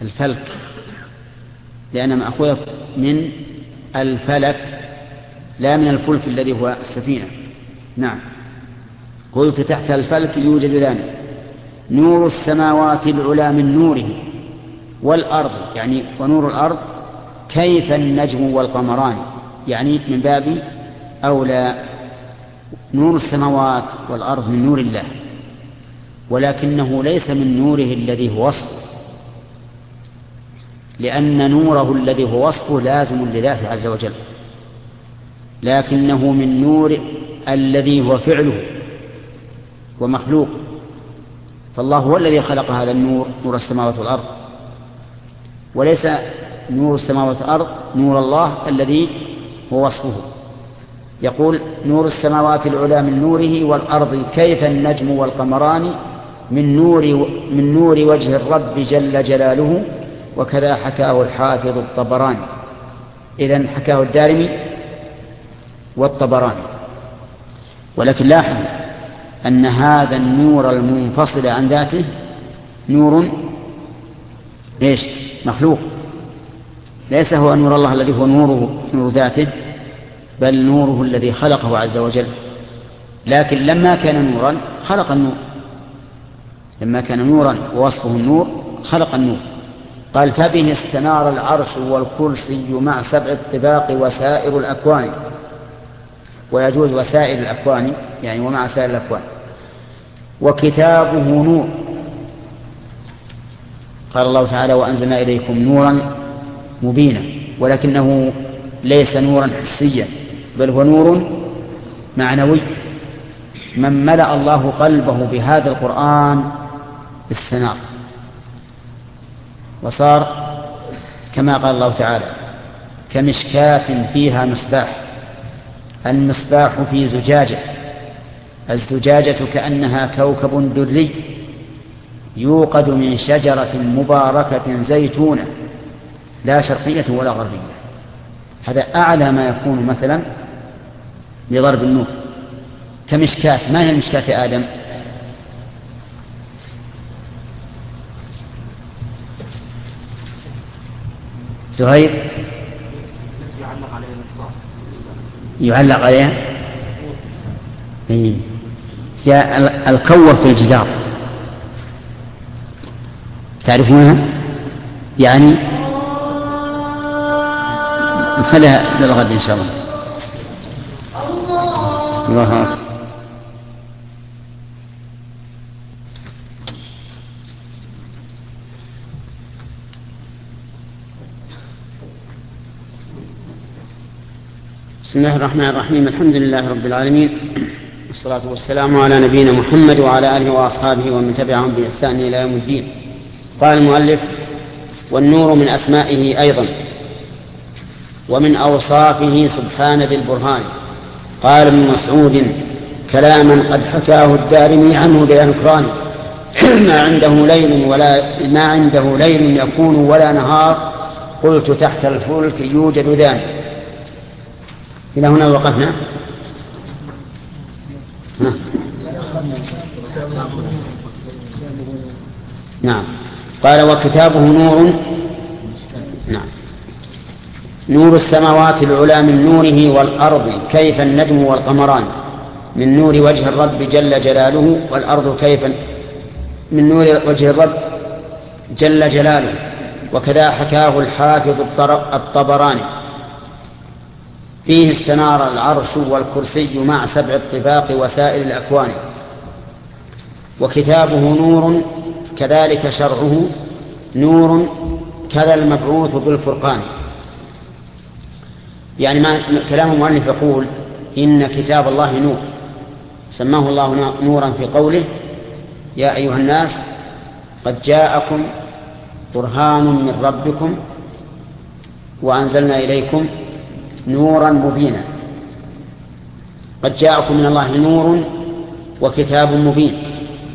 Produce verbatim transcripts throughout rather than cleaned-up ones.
الفلك، لأن مأخوذة من الفلك لا من الفلك الذي هو السفينة. نعم. قلت تحت الفلك يوجد ذلك نور السماوات العلى من نوره والأرض، يعني ونور الأرض كيف النجم والقمران، يعني من باب أولى نور السماوات والأرض من نور الله، ولكنه ليس من نوره الذي هو وصفه، لأن نوره الذي هو وصفه لازم لذاته عز وجل، لكنه من نور الذي هو فعله ومخلوق. فالله هو الذي خلق هذا النور، نور السماوات والأرض، وليس نور السماوات والأرض نور الله الذي هو وصفه. يقول نور السماوات العلى من نوره والأرض كيف النجم والقمران من نور, من نور وجه الرب جل جلاله، وكذا حكاه الحافظ الطبراني. إذن حكاه الدارمي والطبراني. ولكن لاحظ أن هذا النور المنفصل عن ذاته نور إيش؟ مخلوق، ليس هو نور الله الذي هو نوره نور ذاته، بل نوره الذي خلقه عز وجل. لكن لما كان نورا خلق النور، لما كان نورا ووصفه النور خلق النور. قال فبه استنار العرش والكرسي مع سبع الطباق وسائر الأكوان، ويجوز وسائر الأكوان يعني ومع سائر الأكوان. وكتابه نور، قال الله تعالى وأنزلنا إليكم نورا مبينا، ولكنه ليس نورا حسيا بل هو نور معنوي. من ملأ الله قلبه بهذا القرآن استنار وصار كما قال الله تعالى كمشكاة فيها مصباح. المصباح في زجاجة، الزجاجة كأنها كوكب دري يوقد من شجرة مباركة زيتونة لا شرقية ولا غربية. هذا أعلى ما يكون مثلا لضرب النور. كمشكاة. ما هي المشكاة يا آدم؟ زهير يعلق عليها هي الكوة في الجدار، تعرفونها؟ يعني نخليها للغد إن شاء الله. الله أكبر. بسم الله الرحمن الرحيم. الحمد لله رب العالمين، والصلاة والسلام على نبينا محمد وعلى آله وأصحابه ومن تبعهم بإحسان إلى يوم الدين. قال المؤلف والنور من أسمائه أيضا ومن أوصافه سبحان ذي البرهان. قال ابن مسعود كلاما قد حكاه الدارمي عنه بأنكران ما عنده ليل ولا ما عنده ليل يكون ولا نهار قلت تحت الفلك يوجد ذان. إلى هنا وقفنا. نعم. قال وكتابه نور. نعم. نور السماوات العلى من نوره والأرض كيف النجم والقمران من نور وجه الرب جل جلاله، والأرض كيف من نور وجه الرب جل جلاله، وكذا حكاه الحافظ الطبراني. فيه استنار العرش والكرسي مع سبع الطباق وسائر الأكوان. وكتابه نور كذلك شرعه نور كذا المبعوث بالفرقان. يعني ما كلام المؤلف يقول إن كتاب الله نور، سماه الله نورا في قوله يا أيها الناس قد جاءكم برهان من ربكم وأنزلنا إليكم نورا مبينا. قد جاءكم من الله نور وكتاب مبين،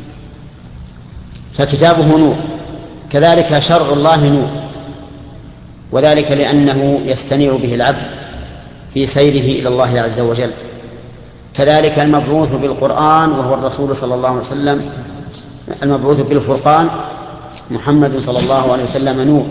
فكتابه نور. كذلك شرع الله نور، وذلك لأنه يستنير به العبد في سيره إلى الله عز وجل. كذلك المبعوث بالقرآن وهو الرسول صلى الله عليه وسلم، المبعوث بالفرقان محمد صلى الله عليه وسلم نور،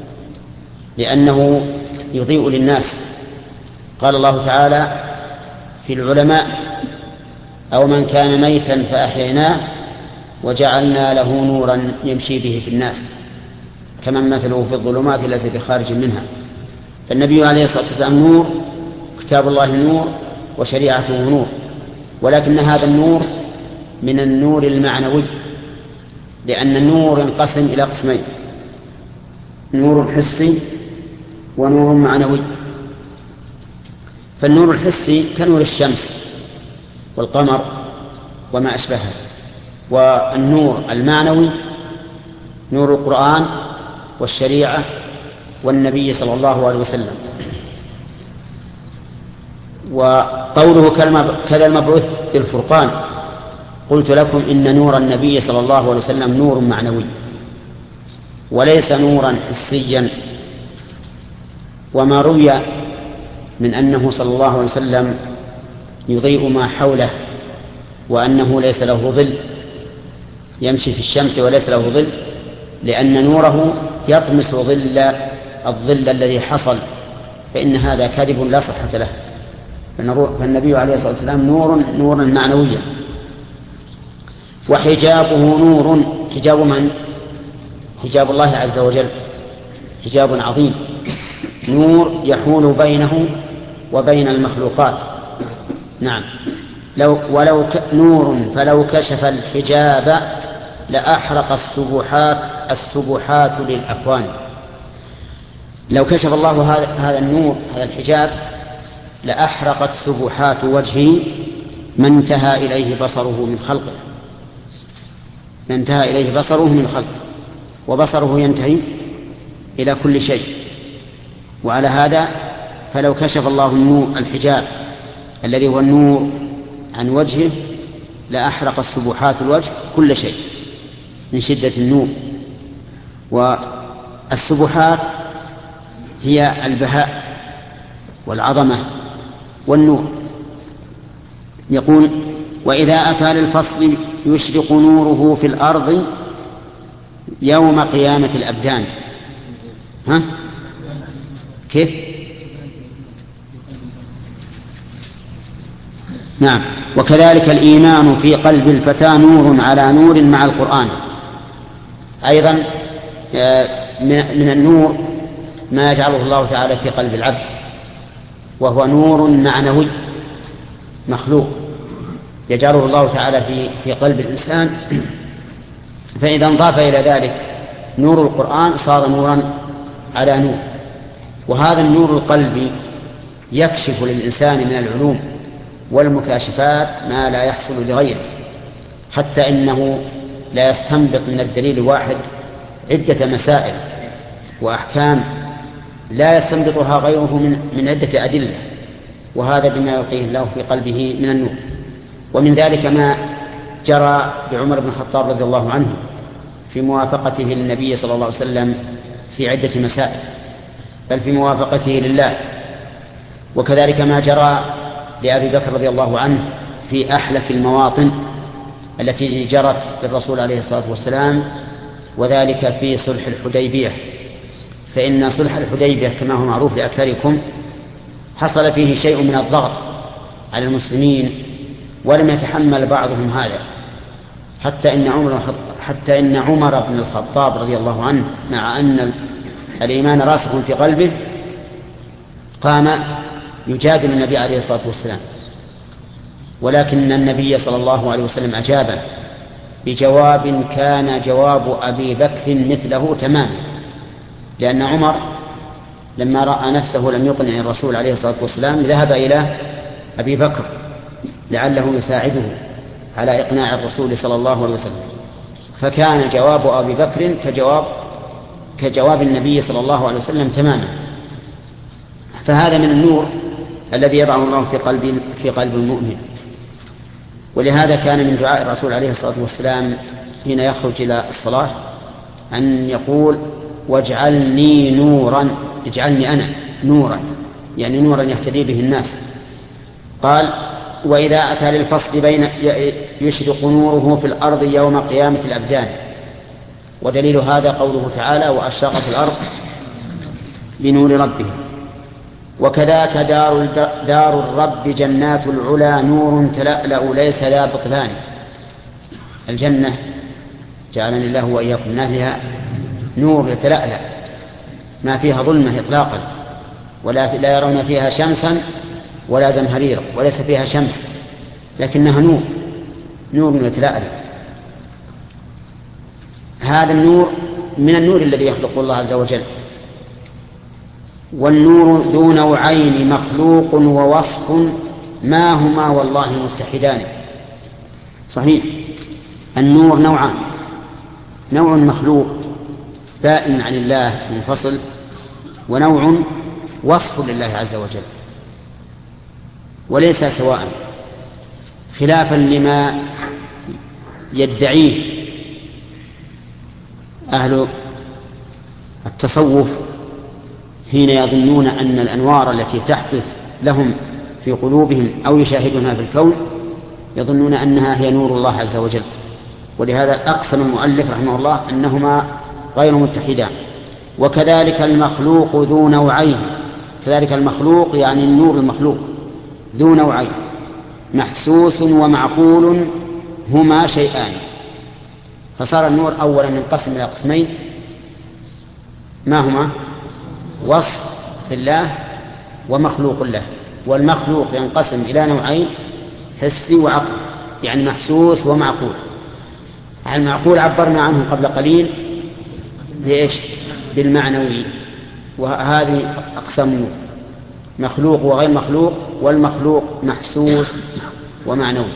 لأنه يضيء للناس. قال الله تعالى في العلماء: أو من كان ميتا فأحييناه وجعلنا له نورا يمشي به في الناس كمن مثله في الظلمات ليس بخارج منها. فالنبي عليه الصلاة والسلام نور، كتاب الله نور، وشريعته نور، ولكن هذا النور من النور المعنوي، لأن النور ينقسم إلى قسمين: نور حسي ونور معنوي. فالنور الحسي كنور الشمس والقمر وما أشبهه، والنور المعنوي نور القرآن والشريعة والنبي صلى الله عليه وسلم. وقوله كذا المبعوث بالفرقان، قلت لكم إن نور النبي صلى الله عليه وسلم نور معنوي وليس نورا حسيا. وما روي من أنه صلى الله عليه وسلم يضيء ما حوله وأنه ليس له ظل، يمشي في الشمس وليس له ظل، لأن نوره يطمس ظل الظل الذي حصل، فإن هذا كذب لا صحة له. فالنبي عليه الصلاة والسلام نور نورا معنويا. وحجابه نور، حجاب من؟ حجاب الله عز وجل، حجاب عظيم، نور يحول بينه وبين المخلوقات. نعم، لو ولو ك... نور فلو كشف الحجاب لأحرق السبحات السبحات للأكوان. لو كشف الله هذا هذا النور هذا الحجاب لأحرقت سبحات وجهه ما انتهى إليه بصره من خلقه، ما انتهى إليه بصره من خلقه، وبصره ينتهي إلى كل شيء. وعلى هذا فلو كشف الله النور الحجاب الذي هو النور عن وجهه لأحرق السبحات الوجه كل شيء من شدة النور. والسبحات هي البهاء والعظمة والنور. يقول: وإذا أتى للفصل يشرق نوره في الأرض يوم قيامة الأبدان. ها؟ كيف؟ نعم. وكذلك الإيمان في قلب الفتى نور على نور مع القرآن. أيضا من النور ما يجعله الله تعالى في قلب العبد، وهو نور معنوي مخلوق يجعله الله تعالى في في قلب الإنسان. فإذا انضاف إلى ذلك نور القرآن صار نورا على نور. وهذا النور القلبي يكشف للإنسان من العلوم والمكاشفات ما لا يحصل لغيره، حتى إنه لا يستنبط من الدليل الواحد عدة مسائل وأحكام لا يستنبطها غيره من, من عدة أدلة، وهذا بما يلقيه الله في قلبه من النور. ومن ذلك ما جرى بعمر بن الخطاب رضي الله عنه في موافقته للنبي صلى الله عليه وسلم في عدة مسائل، بل في موافقته لله. وكذلك ما جرى لأبي بكر رضي الله عنه في أحلك المواطن التي جرت للرسول عليه الصلاة والسلام، وذلك في صلح الحديبية. فإن صلح الحديبية كما هو معروف لأكثركم حصل فيه شيء من الضغط على المسلمين، ولم يتحمل بعضهم هذا، حتى إن عمر حتى إن عمر بن الخطاب رضي الله عنه مع أن الإيمان راسخ في قلبه قام يجادل النبي عليه الصلاة والسلام، ولكن النبي صلى الله عليه وسلم أجابه بجواب كان جواب أبي بكر مثله تماما، لأن عمر لما رأى نفسه لم يقنع الرسول عليه الصلاة والسلام ذهب إلى أبي بكر لعله يساعده على إقناع الرسول صلى الله عليه وسلم، فكان جواب أبي بكر كجواب كجواب النبي صلى الله عليه وسلم تماما. فهذا من النور الذي يضعه الله في قلب في قلب المؤمن. ولهذا كان من دعاء الرسول عليه الصلاة والسلام حين يخرج إلى الصلاة أن يقول: واجعلني نورا، اجعلني أنا نورا، يعني نورا يهتدي به الناس. قال: وإذا أتى للفصل بين يشرق نوره في الأرض يوم قيامة الأبدان. ودليل هذا قوله تعالى وأشرقت الأرض بنور ربها. وكذاك دار, دار الرب جنات العلا نور تلألأ ليس لا بطلان. الجنة جعلني الله وإياكم من أهلها نور يتلألأ ما فيها ظلمة إطلاقا، ولا لا يرون فيها شمسا ولا زمهريرا، وليس فيها شمس لكنها نور، نور يتلألأ. هذا النور من النور الذي يخلق الله عز وجل. والنور ذو نوعين مخلوق ووصف ما هما والله مستحدان. صحيح، النور نوعان، نوع مخلوق بائن عن الله منفصل، ونوع وصف لله عز وجل، وليس سواء، خلافا لما يدعيه أهل التصوف حين يظنون أن الأنوار التي تحدث لهم في قلوبهم أو يشاهدونها في الكون يظنون أنها هي نور الله عز وجل. ولهذا أقسم المؤلف رحمه الله أنهما غير متحدان. وكذلك المخلوق ذو نوعين، كذلك المخلوق يعني النور المخلوق ذو نوعين محسوس ومعقول هما شيئان. فصار النور أولا ينقسم إلى قسمين، ما هما؟ وصف لله ومخلوق له. والمخلوق ينقسم إلى نوعين حسي وعقل، يعني محسوس ومعقول. المعقول عبرنا عنه قبل قليل بإيش؟ بالمعنوي. وهذه أقسام مخلوق وغير مخلوق، والمخلوق محسوس ومعنوي.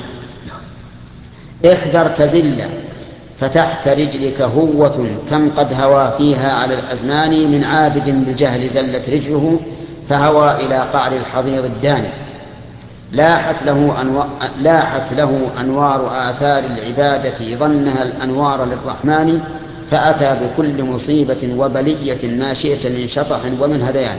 احذر تزل فتحت رجلك هوة كم قد هوى فيها على الأزمان من عابد بالجهل زلت رجله فهوى إلى قعر الحضيض الداني. لاحت له, أنو... لاحت له أنوار آثار العبادة ظنها الأنوار للرحمن فأتى بكل مصيبة وبلية ما شئت من شطح ومن هذيان.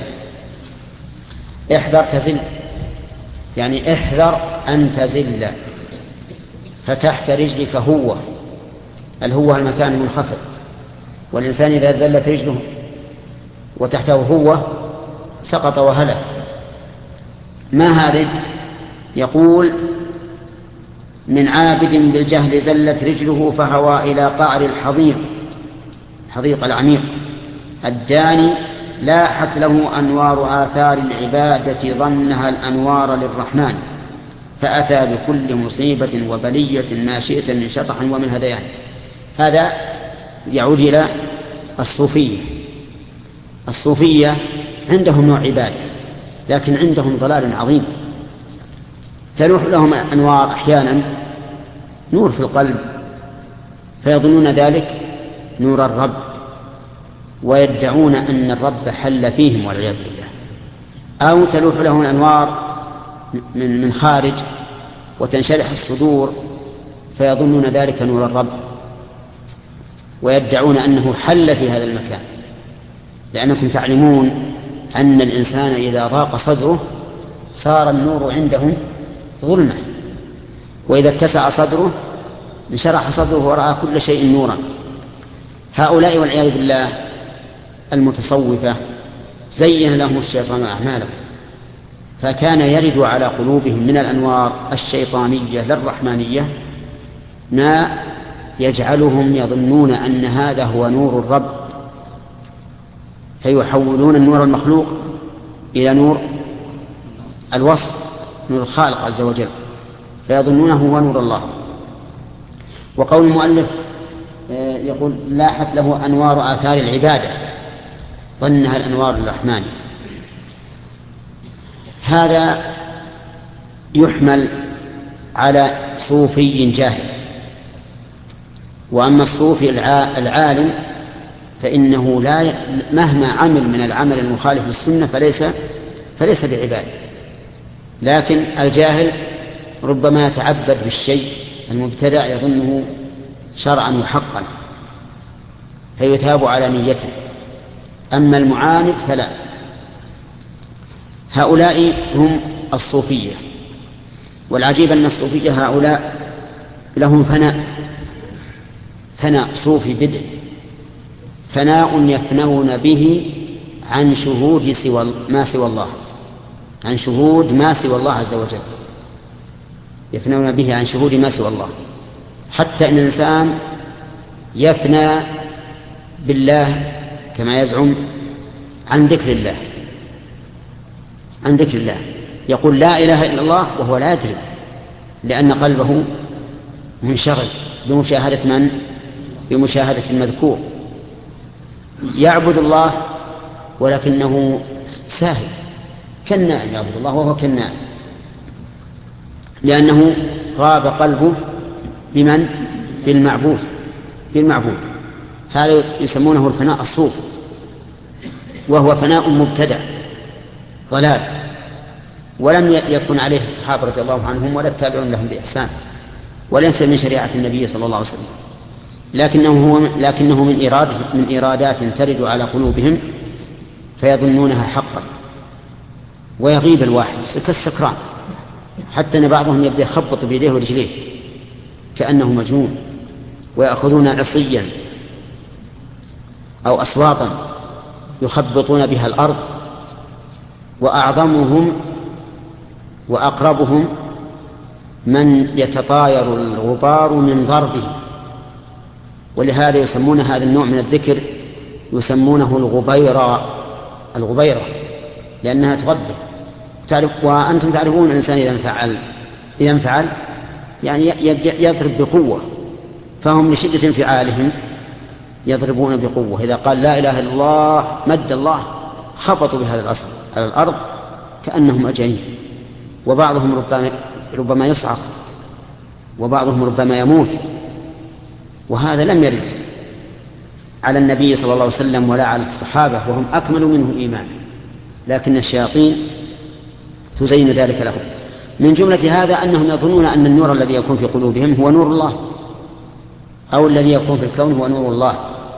احذر تزل يعني احذر أن تزل فتحت رجلك هو، الهوة المكان المنخفض، والإنسان إذا زلت رجله وتحته هو سقط وهلك. ما هذه؟ يقول من عابد بالجهل زلت رجله فهوى إلى قعر الحضيض، حضيق العميق الداني. لاحت له أنوار آثار العبادة ظنها الأنوار للرحمن فأتى بكل مصيبة وبلية ما شئت من شطح ومن هذيان. هذا يعود إلى الصوفية. الصوفية عندهم نوع عبادة لكن عندهم ضلال عظيم. تلوح لهم أنوار أحيانا نور في القلب فيظنون ذلك نور الرب، ويدعون أن الرب حل فيهم والعياذ بالله. أو تلوح لهم الأنوار من من خارج وتنشرح الصدور فيظنون ذلك نور الرب، ويدعون أنه حل في هذا المكان. لأنكم تعلمون أن الإنسان إذا ضاق صدره صار النور عنده ظلمة، وإذا اتسع صدره انشرح صدره ورأى كل شيء نورا. هؤلاء والعياذ بالله المتصوفة زين لهم الشيطان أعمالهم فكان يرد على قلوبهم من الأنوار الشيطانية للرحمانية ما يجعلهم يظنون أن هذا هو نور الرب، فيحولون النور المخلوق إلى نور الوصف، نور الخالق عز وجل، فيظنونه هو نور الله. وقول المؤلف يقول لاحت له أنوار آثار العبادة ظنها الأنوار الرحمن، هذا يحمل على صوفي جاهل. وأما الصوفي العالم فإنه لا مهما عمل من العمل المخالف للسنة فليس فليس بعبادة. لكن الجاهل ربما يتعبد بالشيء المبتدع يظنه شرعا وحقا فيثاب على نيته. أما المعاند فلا. هؤلاء هم الصوفية. والعجيب أن الصوفية هؤلاء لهم فناء، فناء صوفي بدء فناء يفنون به عن شهود سوى ما سوى الله، عن شهود ما سوى الله عز وجل، يفنون به عن شهود ما سوى الله، حتى إن الإنسان يفنى بالله كما يزعم عن ذكر الله، عن ذكر الله، يقول لا إله إلا الله وهو لا يدري، لأن قلبه منشغل بمشاهدة من؟ بمشاهدة المذكور. يعبد الله ولكنه ساهل كالنائم، يعبد الله وهو كالنائم، لأنه غاب قلبه بمن؟ بالمعبود، بالمعبود. هذا يسمونه الفناء الصوفي، وهو فناء مبتدع ضلال، ولم يكن عليه الصحابة رضي الله عنهم ولا التابعون لهم بإحسان، وليس من شريعة النبي صلى الله عليه وسلم، لكنه, هو لكنه من, إراد من إرادات ترد على قلوبهم فيظنونها حقا، ويغيب الواحد كالسكران، حتى أن بعضهم يبدأ يخبط بيديه ورجليه كأنه مجنون، ويأخذون عصيا أو أصواتا يخبطون بها الأرض، وأعظمهم وأقربهم من يتطاير الغبار من ضربه، ولهذا يسمون هذا النوع من الذكر يسمونه الغبيرة، الغبيرة لأنها تغبر. وأنتم تعرفون الإنسان إذا انفعل إذا انفعل يعني يضرب بقوة، فهم لشدة انفعالهم يضربون بقوة. إذا قال لا إله إلا الله مد الله خبطوا بهذا الأصل على الأرض كأنهم أجانين، وبعضهم ربما, ربما يصعق، وبعضهم ربما يموت، وهذا لم يرد على النبي صلى الله عليه وسلم ولا على الصحابة، وهم أكمل منه إيمان، لكن الشياطين تزين ذلك لهم. من جملة هذا أنهم يظنون أن النور الذي يكون في قلوبهم هو نور الله، أو الذي يكون في الكون هو نور الله،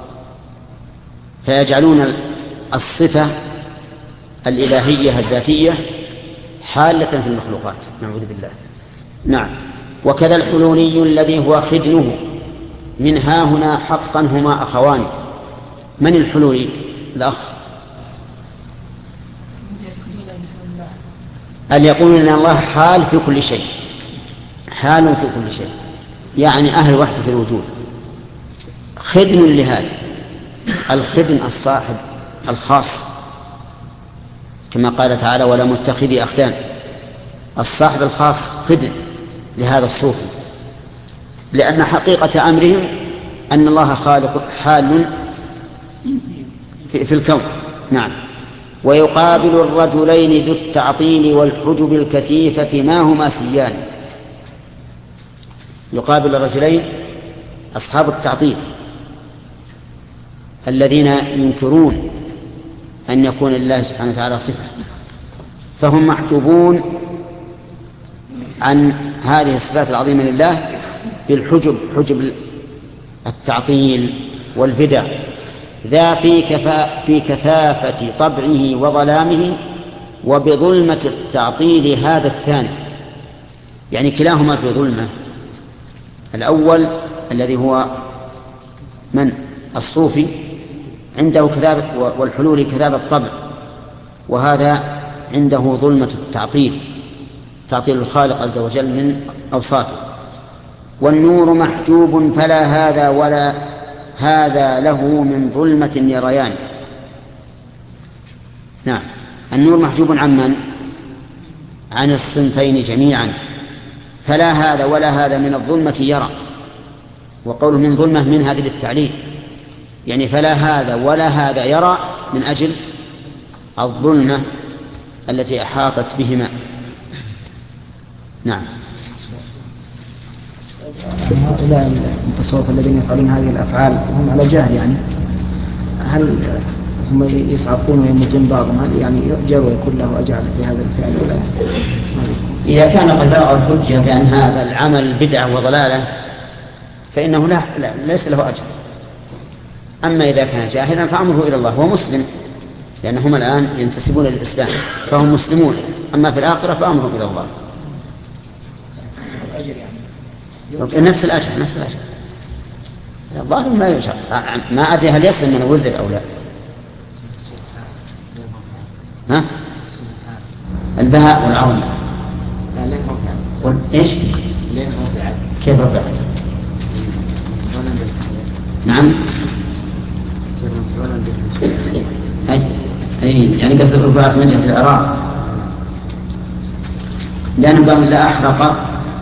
فيجعلون الصفة الإلهية الذاتية حالة في المخلوقات، نعوذ بالله. نعم. وكذا الحلولي الذي هو خدنه، من ها هنا حقا هما أخوان. من الحلولي؟ الأخ اللي يقولون أن الله حال في كل شيء، حال في كل شيء، يعني أهل وحدة الوجود. خدن لهذا، الخدن الصاحب الخاص، كما قال تعالى ولا متخذي أخدان، الصاحب الخاص خدن لهذا الصوفي، لأن حقيقة أمرهم أن الله خالق حال في, في الكون. نعم. ويقابل الرجلين ذو التعطيل والحجب الكثيفة ما هما سيان. يقابل الرجلين أصحاب التعطيل الذين ينكرون أن يكون لله سبحانه وتعالى صفة، فهم محجوبون عن هذه الصفات العظيمة لله بالحجب، حجب التعطيل والبدع، ذا في, كفا في كثافة طبعه وظلامه، وبظلمة التعطيل هذا الثاني، يعني كلاهما في ظلمة. الأول الذي هو من الصوفي عنده كذابة، والحلول كذابة الطبع، وهذا عنده ظلمة التعطيل، تعطيل الخالق عز وجل من أوصافه. والنور محجوب فلا هذا ولا هذا له من ظلمة يريان. نعم. النور محجوب عن من؟ عن الصنفين جميعا، فلا هذا ولا هذا من الظلمة يرى، وقوله من ظلمة من هذه للتعليل، يعني فلا هذا ولا هذا يرى من أجل الظلمة التي أحاطت بهما. نعم. هؤلاء المتصوف الذين يفعلون هذه الأفعال هم على جهل، يعني هل هم يصعقون ويموتون بعضهم، هل يعني يؤجر ويكون له أجر في هذا الفعل ولا؟ إذا كان قد بلغ الحجة بأن هذا العمل بدعة وضلالة فإنه لا, لا ليس له أجر. أما إذا كان جاهلا فأمره إلى الله، هو مسلم، لأنهم الآن ينتسبون للإسلام فهم مسلمون، أما في الآخرة فأمره إلى الله. نفس الأجر، نفس الأجر. الظاهر ما يشرع، ما أدري هل يصل من الوزر أو لا. ها؟ البهاء والعون. إيش؟ كيف رفعت؟ نعم. أي أي يعني قصد رفعت من جهة الإعراب، لأن قال لا أحرق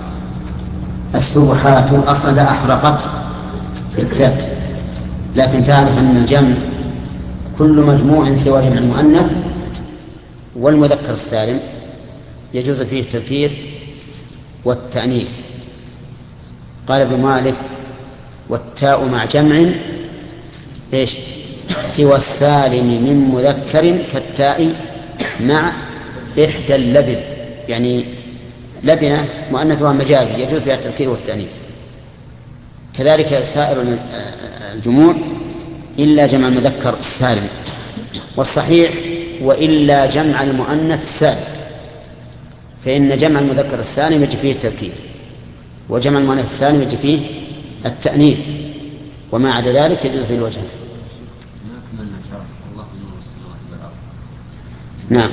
السبحات أصلا لا أحرقت الكتاب، لكن تعرف أن الجمع كل مجموع سوى جمع المؤنث والمذكر السالم يجوز فيه التذكير والتأنيث. قال ابن مالك والتاء مع جمع إيش سوى السالم من مذكر كالتاء مع إحدى اللبن، يعني لبنة مؤنثها مجازي يجوز فيها التذكير والتأنيث. كذلك سائر الجموع إلا جمع المذكر السالم. والصحيح وإلا جمع المؤنث السالم، فإن جمع المذكر السالم يجي فيه التذكير، وجمع المؤنث السالم يجي فيه التأنيث، وما عدا ذلك يجوز فيه الوجه. نعم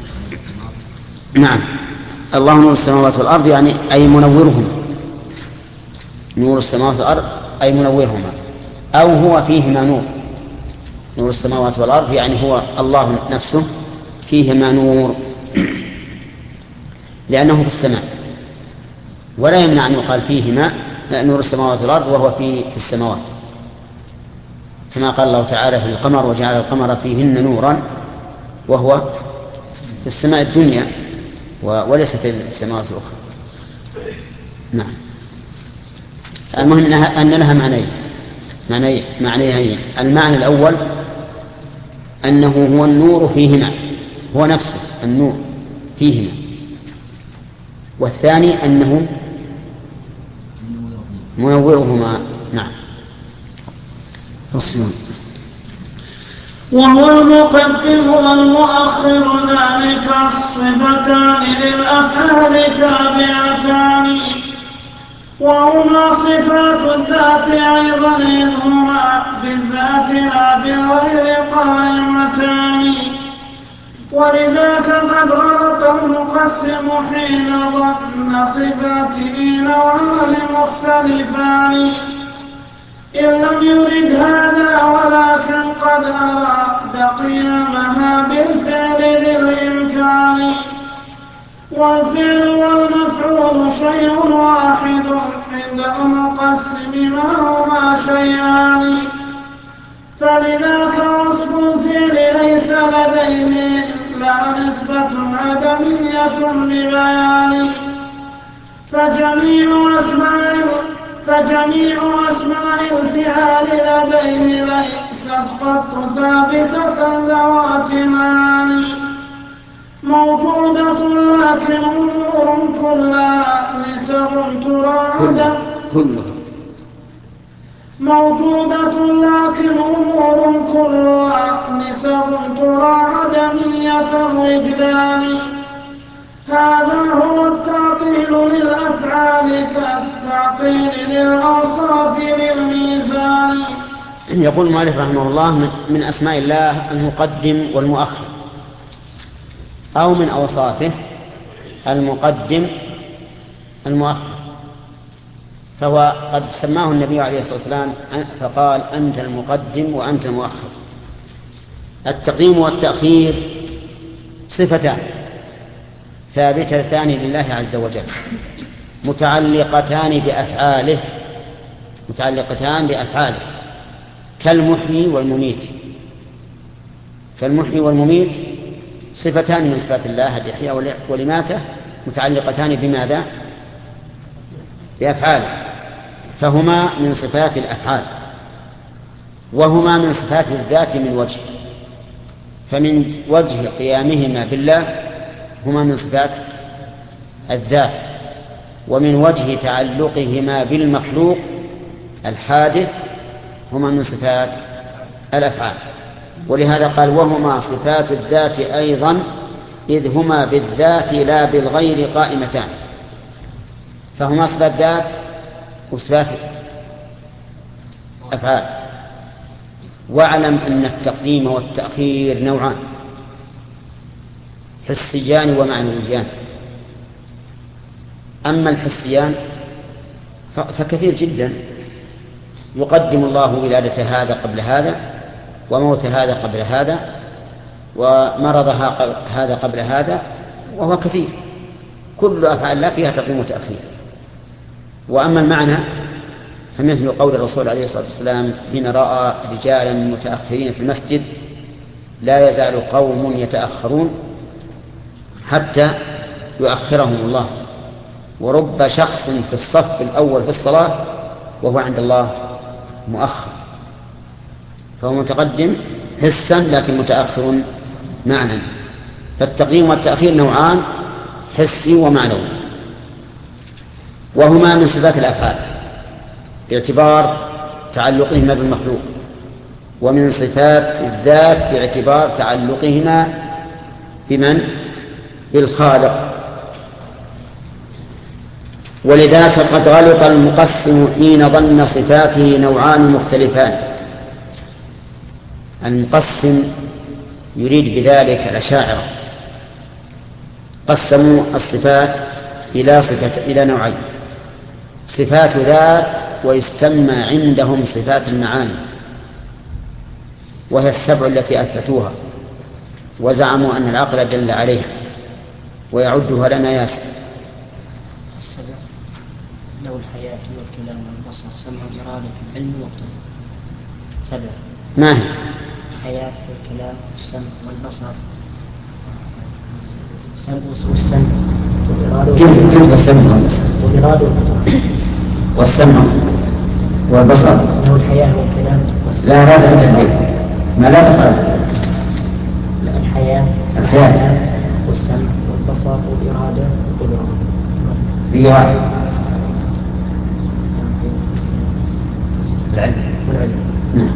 نعم. الله نور السماوات والأرض يعني أي منورهم، نور السماوات والأرض أي منورهما، أو هو فيهما نور. نور السماوات والأرض يعني هو الله نفسه فيهما نور لأنه في السماء، ولا يمنع أن يقال فيهما نور السماوات والأرض وهو في السماوات، كما قال الله تعالى في القمر وجعل القمر فيهن نورا وهو في السماء الدنيا وليس في السماوات الأخرى. نعم. المهم أن لها معنيين معنيين معنيين. المعنى الأول أنه هو النور فيهما، هو نفسه النور فيهما. والثاني أنه منورهما. نعم. فصل. وهو المقدم والمؤخر ذلك الصفتان للأفعال تابعتان، وهما صفات الذات أيضا إذ هما بالذات لا بالغير قائمتان. ولذاك قد غلط المقسم حين ظن صفاته نوعان مختلفان، إن لم يرد هذا ولكن قد أراد قيامها بالفعل بالإمكان. والفعل والمفعول شيء واحد عند المقسم ما هما شيئان، فلذاك وصف الفعل ليس لديه إلا نسبة عدمية ببيان. فجميع أسماء فجميع أسماء الفعال لديه ليست قط ثابتة ذوات معاني، موجودة لكن أمور كلها نسب ترى موجودة لكن أمور كلها نسب ترى عدمية وجدان. هذا هو التعطيل للأفعال كالتعطيل للأوصاف بالميزان. يقول المؤلف رحمه الله من أسماء الله المقدم والمؤخر، أو من أوصافه المقدم المؤخر، فهو قد سماه النبي عليه الصلاة والسلام فقال أنت المقدم وأنت المؤخر. التقديم والتأخير صفتان ثابتتان لله عز وجل متعلقتان بأفعاله متعلقتان بأفعاله كالمحيي والمميت. فالمحيي والمميت صفتان من صفات الله الإحياء والإماتة متعلقتان بماذا؟ بأفعاله، فهما من صفات الأفعال، وهما من صفات الذات من وجه. فمن وجه قيامهما بالله هما من صفات الذات، ومن وجه تعلقهما بالمخلوق الحادث هما من صفات الأفعال. ولهذا قال وهما صفات الذات أيضا إذ هما بالذات لا بالغير قائمتان. فهما صفات ذات وصفات أفعال. واعلم أن التقديم والتأخير نوعان، حسيان ومعنويان. أما الحسيان فكثير جدا، يقدم الله ولادة هذا قبل هذا، وموت هذا قبل هذا، ومرض هذا قبل هذا، وهو كثير، كل أفعال لا فيها تقديم وتأخير. وأما المعنى فمثل قول الرسول عليه الصلاة والسلام حين رأى رجالا متأخرين في المسجد: لا يزال قوم يتأخرون حتى يؤخرهم الله، ورب شخص في الصف الأول في الصلاة وهو عند الله مؤخر. فهو متقدم حسا لكن متأخر معنى. فالتقديم والتأخير نوعان، حسي ومعنوي، وهما من صفات الأفعال باعتبار تعلقهما بالمخلوق، ومن صفات الذات باعتبار تعلقهما بمن؟ بالخالق. ولذاك قد غلط المقسم حين ظن صفاته نوعان مختلفان. المقسم يريد بذلك الأشاعرة، قسموا الصفات إلى صفة إلى نوعين: صفات ذات، ويسمى عندهم صفات المعاني، وهي السبع التي أثبتوها وزعموا أن العقل دل عليها، ويعدها لنا ياسر. السبع له الحياة والكلام والبصر سمع الإرادة العلم والقدرة. سبع ما هي؟ الحياة والكلام والسمع والبصر، والسمع والإرادة والسمع والبصر له الحياة والكلام والسمع. لا هذا التسبيح ما لا تفعل. لا، الحياة الحياة والسمع والبصر والإرادة والقدرة. في واحد العلم والعلم. نعم.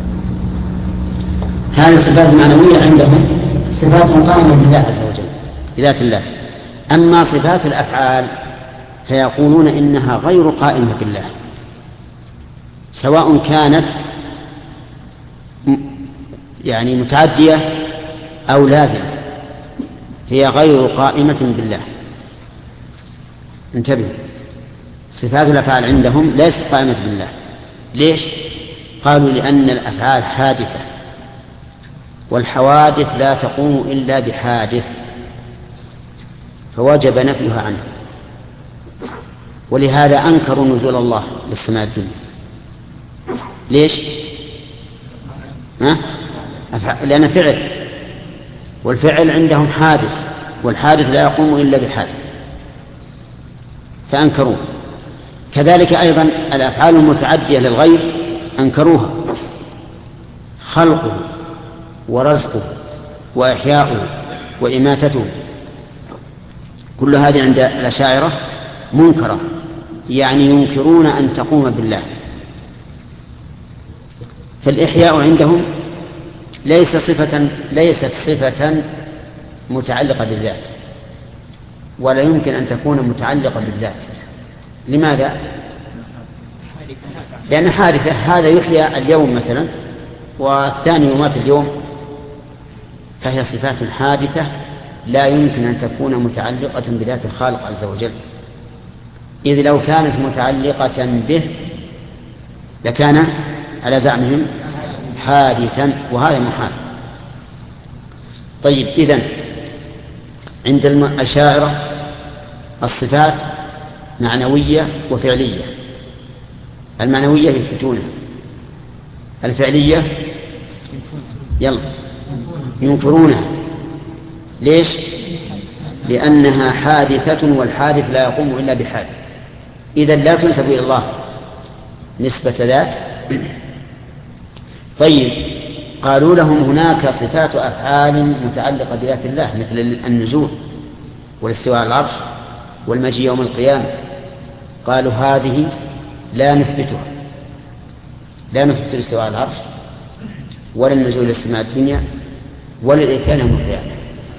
هذه الصفات المعنوية عندهم صفات قائمة بالله عز وجل بذات الله. أما صفات الأفعال فيقولون إنها غير قائمة بالله، سواء كانت يعني متعدية أو لازمة، هي غير قائمة بالله. انتبهوا، صفات الأفعال عندهم ليست قائمة بالله. ليش؟ قالوا لأن الأفعال حادثة، والحوادث لا تقوم إلا بحادث، فوجب نفيها عنه. ولهذا أنكروا نزول الله للسماء الدنيا. ليش؟ ها؟ لأن فعل، والفعل عندهم حادث، والحادث لا يقوم إلا بحادث، فأنكروه. كذلك أيضا الأفعال المتعدية للغير أنكروها: خلقه ورزقه وإحياؤه وإماتته، كل هذه عند الأشاعرة منكرة، يعني ينكرون أن تقوم بالله. فالإحياء عندهم ليس صفة ليست صفة متعلقة بالذات، ولا يمكن أن تكون متعلقة بالذات. لماذا؟ لأن حادثة، هذا يحيى اليوم مثلا والثاني يمات اليوم، فهي صفات حادثة لا يمكن أن تكون متعلقة بذات الخالق عز وجل، إذ لو كانت متعلقة به لكان على زعمهم حادثا، وهذا محال. طيب، إذن عند الأشاعرة الصفات معنوية وفعلية. المعنوية يثبتونها، الفعلية يلا ينكرونها. ليش؟ لأنها حادثة، والحادث لا يقوم إلا بحادث، إذن لا تنسب إلى الله نسبة ذات. طيب، قالوا لهم هناك صفات أفعال متعلقة بذات الله، مثل النزول والاستواء على العرش والمجيء يوم القيامة. قالوا هذه لا نثبتها، لا نثبت الاستواء على العرش ولا النزول إلى السماء الدنيا ولا الإتيان يوم القيامة.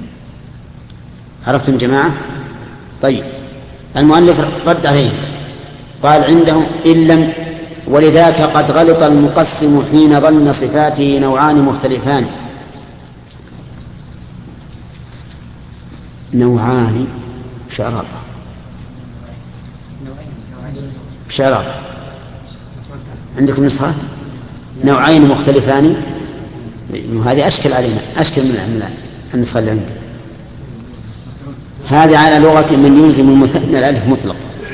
عرفتم جماعة؟ طيب، المؤلف رد عليهم قال عندهم إن لم ولذاك قد غلط المقسم حين ظن صفاته نوعان مختلفان. نوعان شراب شراب عندكم نسخة نوعين مختلفان، وهذه أشكل علينا أشكل من النسخة اللي عندي. هذه على لغة من يلزم المثنى الألف مطلق.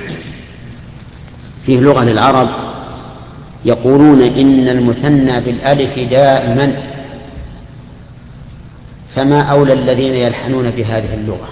فيه لغة للعرب يقولون إن المثنى بالألف دائما، فما أولى الذين يلحنون بهذه اللغة.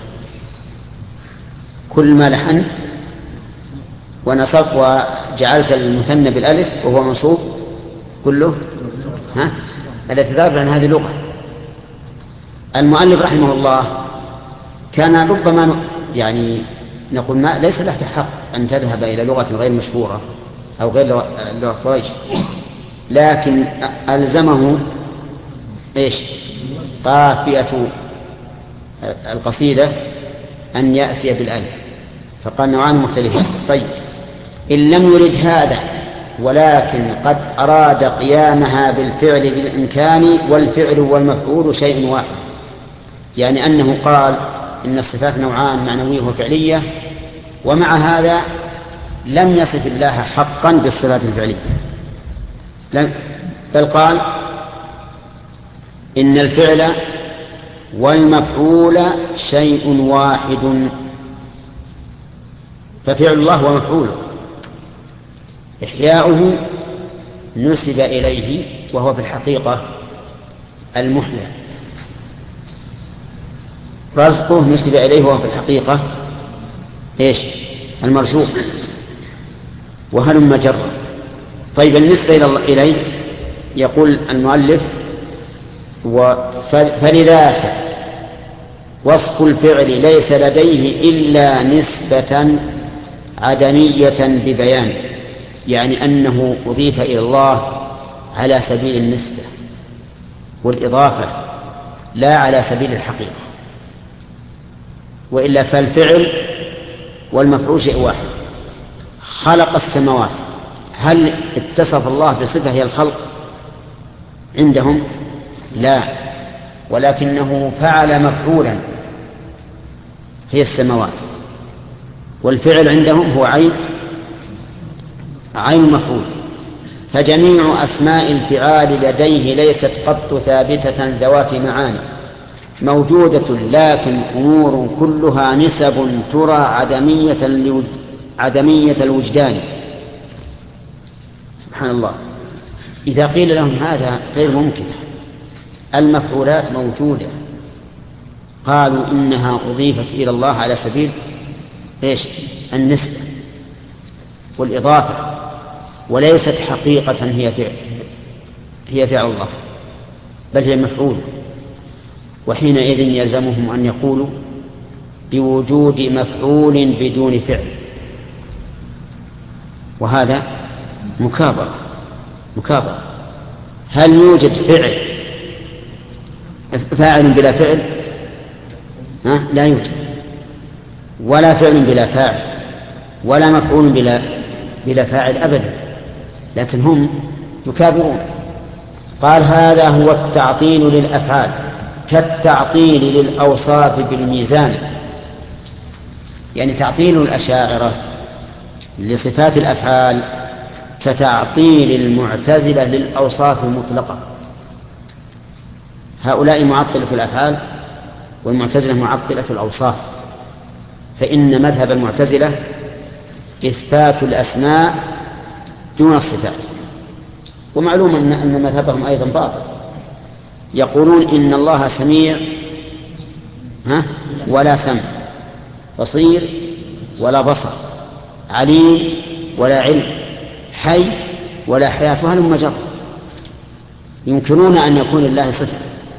كل ما لحنت ونصب وجعلت المثنى بالألف وهو منصوب كله ها الاعتذار عن هذه اللغة. المؤلف رحمه الله كان ربما يعني نقول ما ليس لك حق أن تذهب إلى لغة غير مشهورة أو غير لغة قريش، لكن ألزمه إيش قافية القصيدة أن يأتي بالألف، فقال نوعان مختلفان. طيب إن لم يرد هذا ولكن قد أراد قيامها بالفعل بالإمكان والفعل والمفعول شيء واحد، يعني أنه قال إن الصفات نوعان معنوية وفعلية، ومع هذا لم يصف الله حقا بالصفات الفعلية، بل قال إن الفعل والمفعول شيء واحد، ففعل الله ومفعوله إحياؤه نسب إليه وهو في الحقيقة المحيى، رزقه نسب إليه وهو في الحقيقة إيش المرزوق، وهلم جرا. طيب النسبة إليه يقول المؤلف فلذاك وصف الفعل ليس لديه إلا نسبة عدمية ببيان، يعني أنه أضيف إلى الله على سبيل النسبة والإضافة لا على سبيل الحقيقة، وإلا فالفعل والمفعول شيء واحد. خلق السماوات، هل اتصف الله بصفة هي الخلق عندهم؟ لا، ولكنه فعل مفعولا هي السماوات، والفعل عندهم هو عين عين مفعول. فجميع أسماء الفعال لديه ليست قط ثابتة ذوات معاني، موجودة لكن أمور كلها نسب ترى عدمية الوج... عدمية الوجدان. سبحان الله. إذا قيل لهم هذا غير ممكن، المفعولات موجودة، قالوا إنها أضيفت إلى الله على سبيل إيش النسبة والإضافة، وليست حقيقة هي فعل هي فعل الله، بل هي مفعول. وحينئذ يلزمهم أن يقولوا بوجود مفعول بدون فعل، وهذا مكابرة مكابرة. هل يوجد فعل فاعل بلا فعل؟ ها؟ لا يوجد، ولا فعل بلا فاعل، ولا مفعول بلا بلا فاعل أبدا، لكن هم يكابرون. قال هذا هو التعطيل للأفعال كالتعطيل للأوصاف بالميزان، يعني تعطيل الأشاعرة لصفات الأفعال كتعطيل المعتزلة للأوصاف المطلقة. هؤلاء معطلة الأفعال والمعتزلة معطلة الأوصاف، فإن مذهب المعتزلة إثبات الأسماء دون الصفات، ومعلوم أن, أن مذهبهم أيضا باطل. يقولون إن الله سميع ها ولا سمع، بصير ولا بصر، عليم ولا علم، حي ولا حياة، وهل مجر. يمكنون أن يكون الله صفة،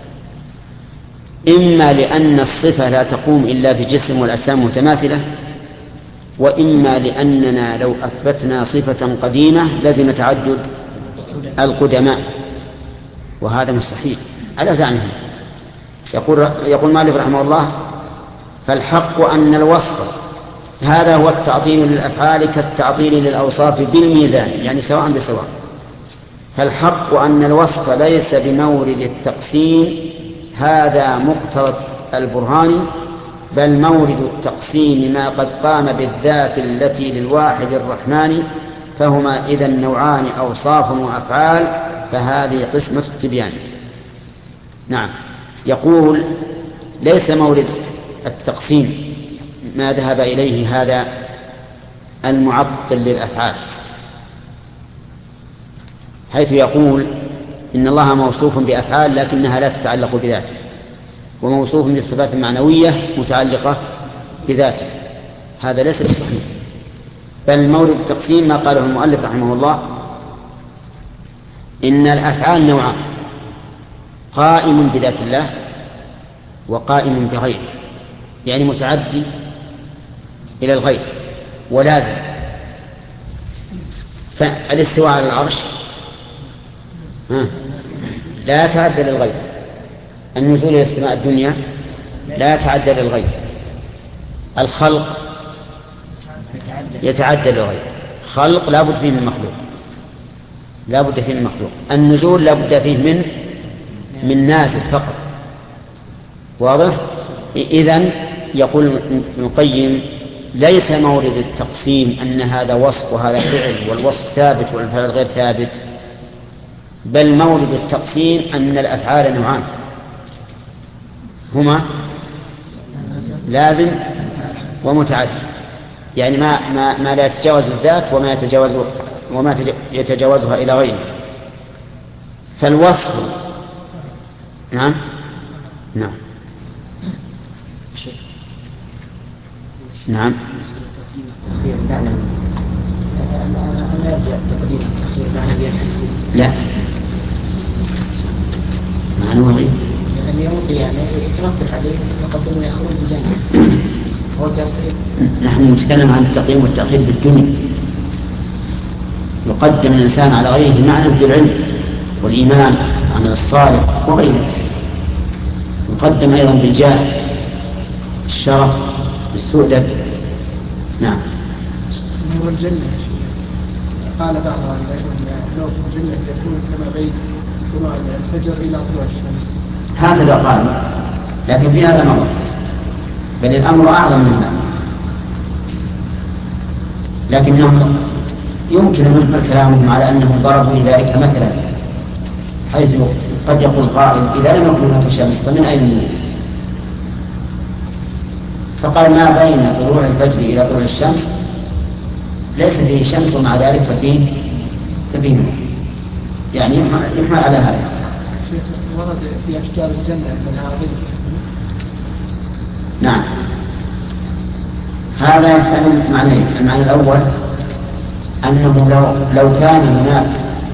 إما لأن الصفة لا تقوم إلا بجسم والأجسام متماثلة، وإما لأننا لو أثبتنا صفة قديمة لازم تعدد القدماء، وهذا مستحيل على زعمهم. يقول يقول مالك رحمه الله فالحق أن الوصف هذا هو التعطيل للأفعال كالتعطيل للأوصاف بالميزان، يعني سواء بسواء. فالحق أن الوصف ليس بمورد التقسيم، هذا مقتضى البرهان، بل مورد التقسيم ما قد قام بالذات التي للواحد الرحمن، فهما إذا نوعان أوصاف وأفعال، فهذه قسمة التبيان. نعم. يقول ليس مورد التقسيم ما ذهب إليه هذا المعطل للأفعال، حيث يقول إن الله موصوف بأفعال لكنها لا تتعلق بذاته، وموصوف بالصفات المعنوية متعلقة بذاته. هذا ليس بصحيح، بل مورد التقسيم ما قاله المؤلف رحمه الله، إن الأفعال نوعان: قائم بذات الله وقائم بغيره، يعني متعدي إلى الغير ولازم. فالاستواء على العرش لا يتعدى للغير، النزول إلى السماء الدنيا لا يتعدى للغير، الخلق يتعدى للغير، خلق لا بد فيه من مخلوق، لا بد فيه من مخلوق، النزول لا بد فيه من من نازل فقط. واضح؟ إذن يقول ابن القيم ليس مورد التقسيم أن هذا وصف وهذا فعل، والوصف ثابت والفعل غير ثابت، بل مورد التقسيم أن الأفعال نوعان، هما لازم ومتعدي، يعني ما, ما, ما لا يتجاوز الذات وما يتجاوز وما يتجاوزها إلى غيره. فالوصف نعم نعم نعم لا معنوي يعني يوطي يعني يترتب عليه يقدم ويخرج بجنة. هو نحن نتكلم عن التقديم والتأخير بالدنيا، يقدم الإنسان على غيره بمعنى بالعلم والإيمان عن الصالح وغيره، يقدم أيضا بالجاه، الشرف، السؤدد. نعم. نور الجنة قال بعض نور الجنة يكون كما بين طلوع الفجر إلى طلوع الشمس، هكذا قال، لكن في هذا نظر، بل الأمر أعظم من هذا، لكنهم يمكن أن يقبل كلامهم على أنهم ضربوا لذلك مثلا، حيث قد يقول قائل إذا لم يكن هناك شمس فمن أين النور؟ فقال ما بين طلوع الفجر إلى طلوع الشمس ليس فيه شمس، ومع ذلك ففيه ففيه نور، يعني يحمل على هذا. ورد في أشجار الجنة منها ظل. نعم. هذا يحتمل معنيين: المعنى الأول أنه لو, لو كان هناك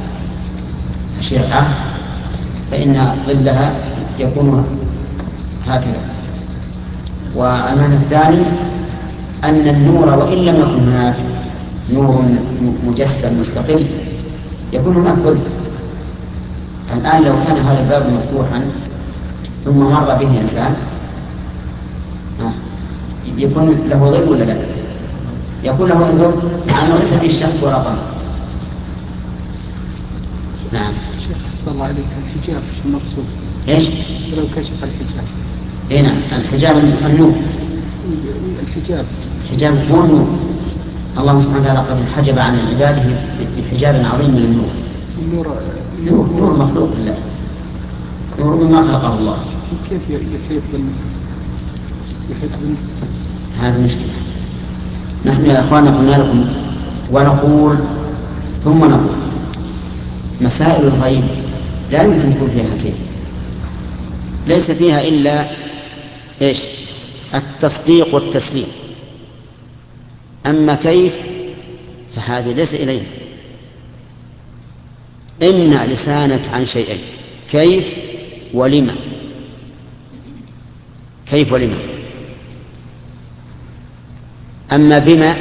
شرعة فإن ظلها يكون هكذا، والمعنى الثاني أن النور وإن لم يكن هناك نور مجسم مستقل يكون هناك ظل. الآن لو كان هذا الباب مفتوحا ثم مر به إنسان يكون له ظل ولا لا؟ يكون له ظل، يعني ليس فيه الشمس ولا قمر. نعم. شيخ صلى الله عليك، الحجاب شو المقصود؟ ايش؟ لو كشف الحجاب. اي نعم، الحجاب النور. الحجاب الحجاب هو النور. الله سبحانه وتعالى قد حجب عن عباده بحجاب عظيم من النور. النور نور, نور مخلوق لله، نور مما خلقه الله. كيف يحيط بالنور؟ يحيط بالنور هذا مشكلة. نحن يا أخوانا قلنا لكم ونقول ثم نقول مسائل الغيب لا يمكن يكون فيها كيف، ليس فيها إلا إيش؟ التصديق والتسليم. أما كيف فهذه ليس إليه. امنع لسانك عن شيئين: كيف ولما. كيف ولما. أما بما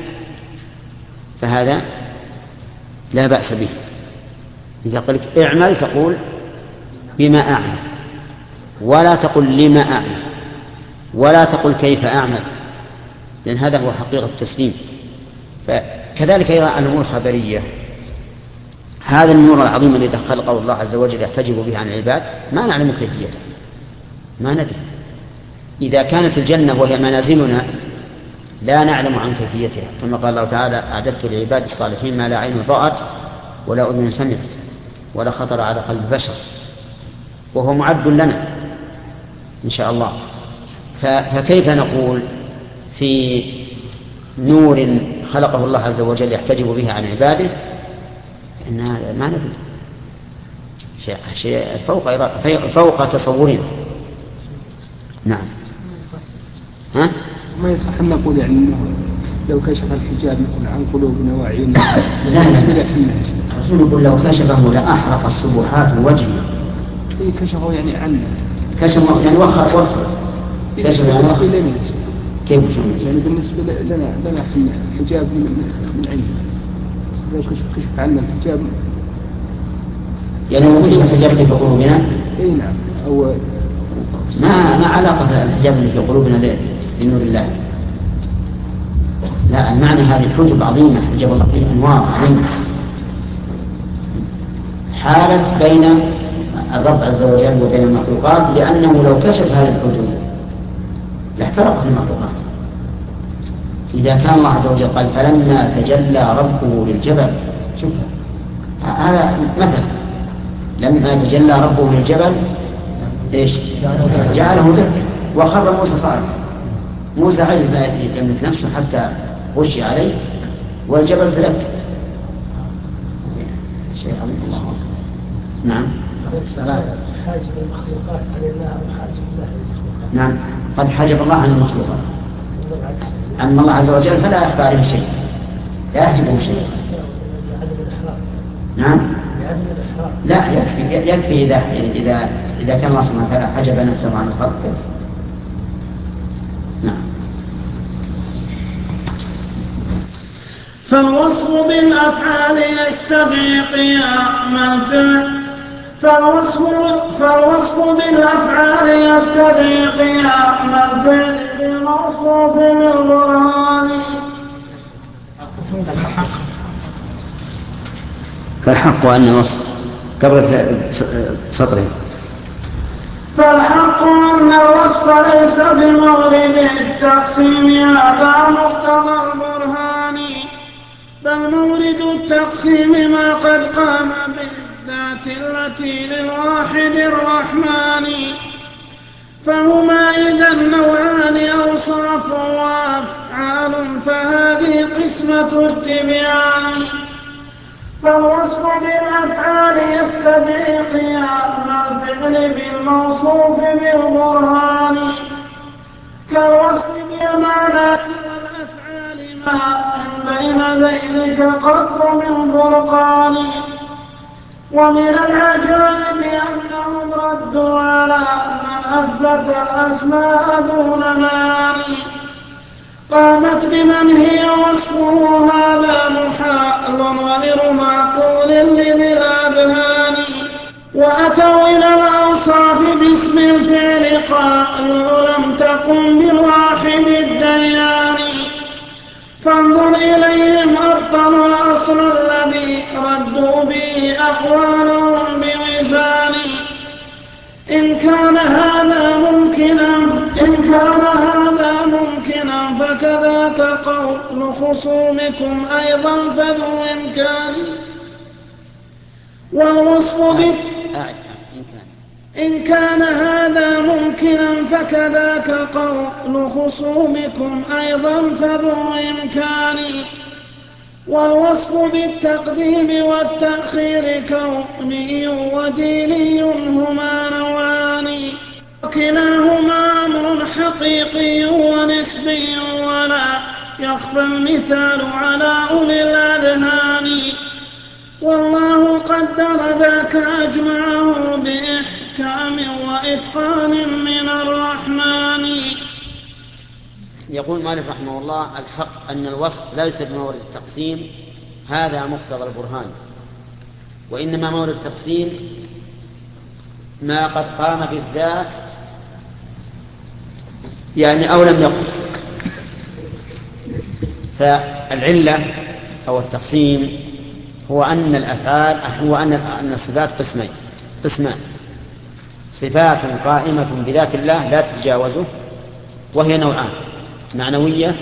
فهذا لا بأس به. إذا قلت اعمل تقول بما أعمل، ولا تقل لما أعمل، ولا تقل كيف أعمل. لأن هذا هو حقيقة التسليم. فكذلك أيضا الأمور الخبرية، هذا النور العظيم الذي خلقه الله عز وجل يحتجب به عن العباد ما نعلم كيفيته، ما ندري. إذا كانت الجنة وهي منازلنا لا نعلم عن كيفيتها، كما قال الله تعالى: أعددت لعباد الصالحين ما لا عين رأت ولا أذن سمعت ولا خطر على قلب بشر، وهو معد لنا إن شاء الله. فكيف نقول في نور خلقه الله عز وجل يحتجب به عن عباده؟ إنها ما ندري، شيء, شيء فوق فوق تصورنا. نعم. ها؟ ما يصح أن نقول يعني أنه لو كشف الحجاب نقول عن قلوبنا وعيوننا. لا لا، الرسول يقول لو كشفه لأحرق السبحات وجهه. إيه كشفه يعني عنا، كشفه يعني وخر وخر كشف يعني وخر. كيف يعني بالنسبة لنا لنا في الحجاب من عندنا، لو كشف كشف عنا الحجاب يعني لو كشف الحجاب اللي في قلوبنا. إيه نعم. أو ما ما علاقة الحجاب اللي في قلوبنا لنور الله. لا، المعنى هذه الحجب عظيمة، حجب الله فيه أنوار عظيمة، حالت بين الرب عز وجل وبين المخلوقات، لأنه لو كشف هذه الحجب لاحترقت المخلوقات. إذا كان الله عز وجل قال: فلما تجلى ربه للجبل، شوف هذا مثل، لما تجلى ربه للجبل إيش؟ جعله دك وخر موسى صاعقا. موسى عجز لا يملك نفسه حتى غشي عليه والجبل زلق. شيء عظيم الله. نعم. حاجب المخلوقات عن الله وحاجب الله للمخلوقات. نعم، قد حجب الله عن المخلوقات، أما الله عز وجل فلا يخفى عليه شيء، لا يحجبه شيء. نعم. لا، يكفي يكفي إذا إذا إذا كان الله سبحانه وتعالى حجب نفسه عن الخلق. نعم. فالوصف بالأفعال يستدعي قيام الفعل فالوصف, فالوصف بالأفعال يستدعي قيام الفعل بالموصوف بالبرهان. فالحق أن الوصف قبل سطره. فالحق أن الوصف ليس بمغرب التقسيم، هذا مقتضى البرهان، بل مورد التقسيم ما قد قام بالذات التي للواحد الرحمن. فهما إذا النوعان أوصاف وأفعال، فهذه قسمة التبيان. فالوصف بالأفعال يستدعي قيام الفعل بالموصوف بالبرهان، كالوصف بالمعنى والأفعال ما بين ذلك قط من فرقان. ومن العجائب أنهم ردوا على من أثبت الأسماء دون معاني، قامت بمن هي وصفه هذا محال غير معقول لذي الأذهان. وأتوا إلى الأوصاف باسم الفعل قالوا لم تقم بالواحد الديان. فانظر إليهم أبطلوا الأصل الذي ردوا به أقوالهم بميزان. إن كان هذا ممكنا إن كان هذا ممكنا فكذاك قول خصومكم أيضا فذو إمكان. والوصف بال إن كان هذا ممكنا فكذاك قول خصومكم أيضا فذو إمكان. والوصف بالتقديم والتأخير كوني وديني هما نوعان، وكلاهما أمر حقيقي ونسبي ولا يخفى المثال على أولي الأذهان. والله قدر ذاك أجمعه بإحكام وإتقان من الرحمن. يقول مالك رحمه الله: الحق أن الوصف ليس بمورد التقسيم، هذا مقتضى البرهان، وإنما مورد التقسيم ما قد قام بالذات، يعني أو لم يقم. فالعلة أو التقسيم هو أن الأفعال هو أن الصفات قسمين قسمان: صفات قائمة بذات الله لا تتجاوزه، وهي نوعان: معنوية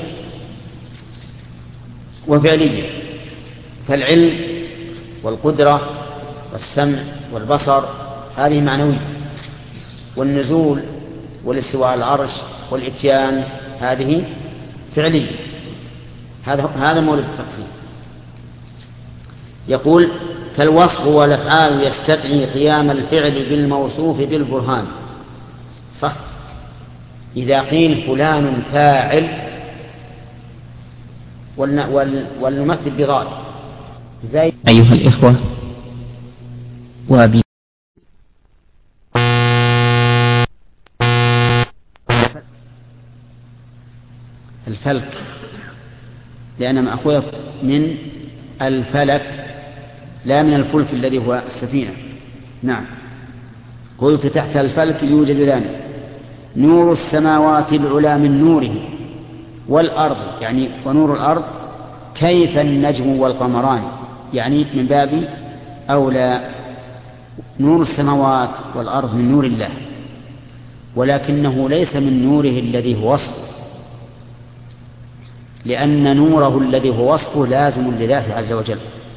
وفعلية. فالعلم والقدرة والسمع والبصر هذه معنوية، والنزول والاستواء على العرش والإتيان هذه فعلية. هذا هذا مورد التقسيم. يقول: فالوصف والأفعال يستدعي قيام الفعل بالموصوف بالبرهان. صح، إذا قيل فلان فاعل ولنمثل بضاد زي أيها الإخوة وأبي الفلك، لأن مأخوذ من الفلك لا من الفلك الذي هو السفينة. نعم. قلت: تحت الفلك يوجد ذلك نور السماوات العلى من نوره والأرض، يعني ونور الأرض كيف النجم والقمران، يعني من باب أولى نور السماوات والأرض من نور الله، ولكنه ليس من نوره الذي هو وصفه، لأن نوره الذي هو وصفه لازم لذاته عز وجل،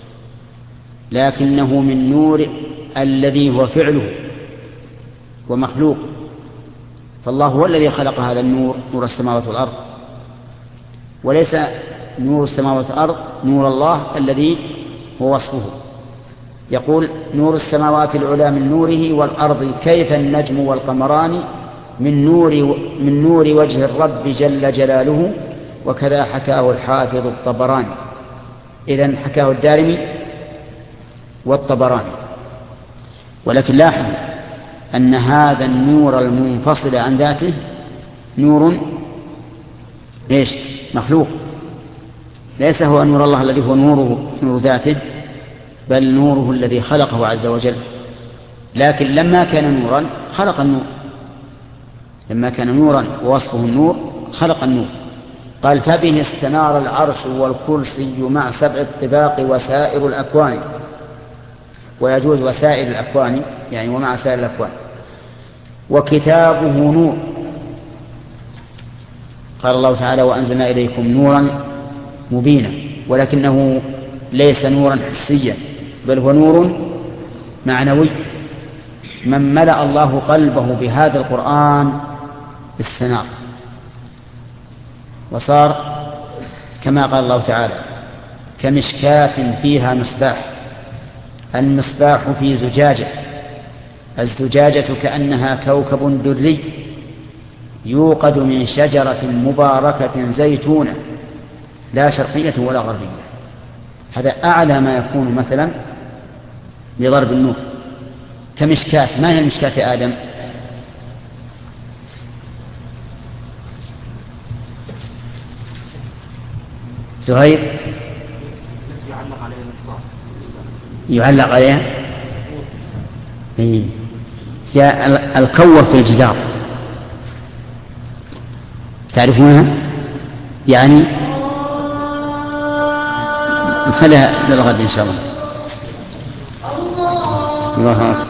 لكنه من نور الذي هو فعله ومخلوق. فالله هو الذي خلق هذا النور، نور السماوات والأرض، وليس نور السماوات والأرض نور الله الذي هو وصفه. يقول: نور السماوات العلى من نوره والأرض كيف النجم والقمران من نور, من نور وجه الرب جل جلاله، وكذا حكاه الحافظ الطبراني. إذن حكاه الدارمي والطبراني. ولكن لاحظ أن هذا النور المنفصل عن ذاته نور إيش؟ مخلوق، ليس هو نور الله الذي هو نوره نور ذاته، بل نوره الذي خلقه عز وجل. لكن لما كان نورا خلق النور، لما كان نورا ووصفه النور خلق النور. قال: فبه استنار العرش والكرسي مع سبع الطباق وسائر الأكوان. ويجوز وسائر الأكوان يعني ومع سائر الأكوان. وكتابه نور، قال الله تعالى: وأنزلنا إليكم نورا مبينا، ولكنه ليس نورا حسيا، بل هو نور معنوي. من ملأ الله قلبه بهذا القرآن استنار، وصار كما قال الله تعالى: كمشكاة فيها مصباح. المصباح في زجاجة، الزجاجة كأنها كوكب دري يوقد من شجرة مباركة زيتونة لا شرقية ولا غربية. هذا أعلى ما يكون مثلا لضرب النور. كمشكاة. ما هي المشكاة يا آدم؟ زهير؟ يعلق عليها هي الكور في الجدار، تعرفونها؟ يعني نخليها للغد إن شاء الله. الله أكبر.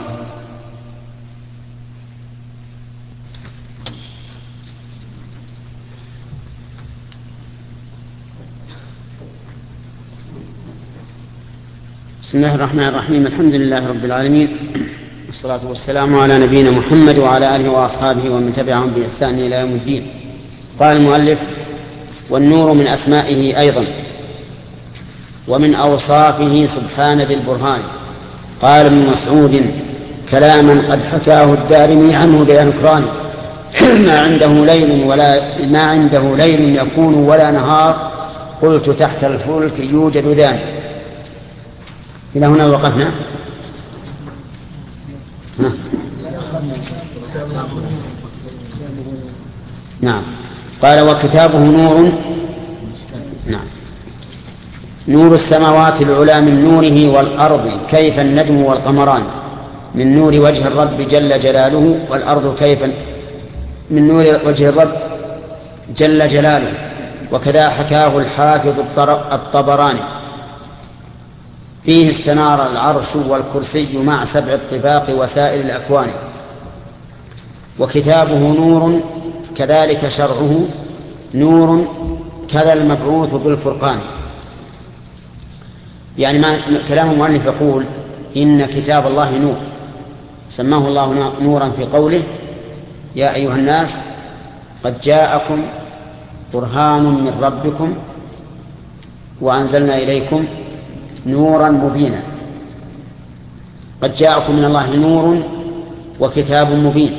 بسم الله الرحمن الرحيم. الحمد لله رب العالمين، والصلاة والسلام على نبينا محمد وعلى آله وأصحابه ومن تبعهم بإحسان إلى يوم الدين. قال المؤلف: والنور من أسمائه أيضا ومن أوصافه سبحان ذي البرهان. قال ابن مسعود كلاما قد حكاه الدارمي عنه بإنكران: ما عنده ليل ولا ما عنده ليل يكون ولا نهار، قلت تحت الفلك يوجد ذان. إلى هنا وقفنا. نعم. قال: وكتابه نور. نعم. نور السماوات العلى من نوره والأرض كيف النجم والقمران من نور وجه الرب جل جلاله، والأرض كيف من نور وجه الرب جل جلاله، وكذا حكاه الحافظ الطبراني فيه استنار العرش والكرسي مع سبع الطباق وسائر الأكوان. وكتابه نور كذلك شرعه نور كذا المبعوث بالفرقان. يعني ما كلام المؤلف يقول إن كتاب الله نور، سماه الله نورا في قوله يا أيها الناس قد جاءكم برهان من ربكم وأنزلنا إليكم نورا مبينا. قد جاءكم من الله نور وكتاب مبين،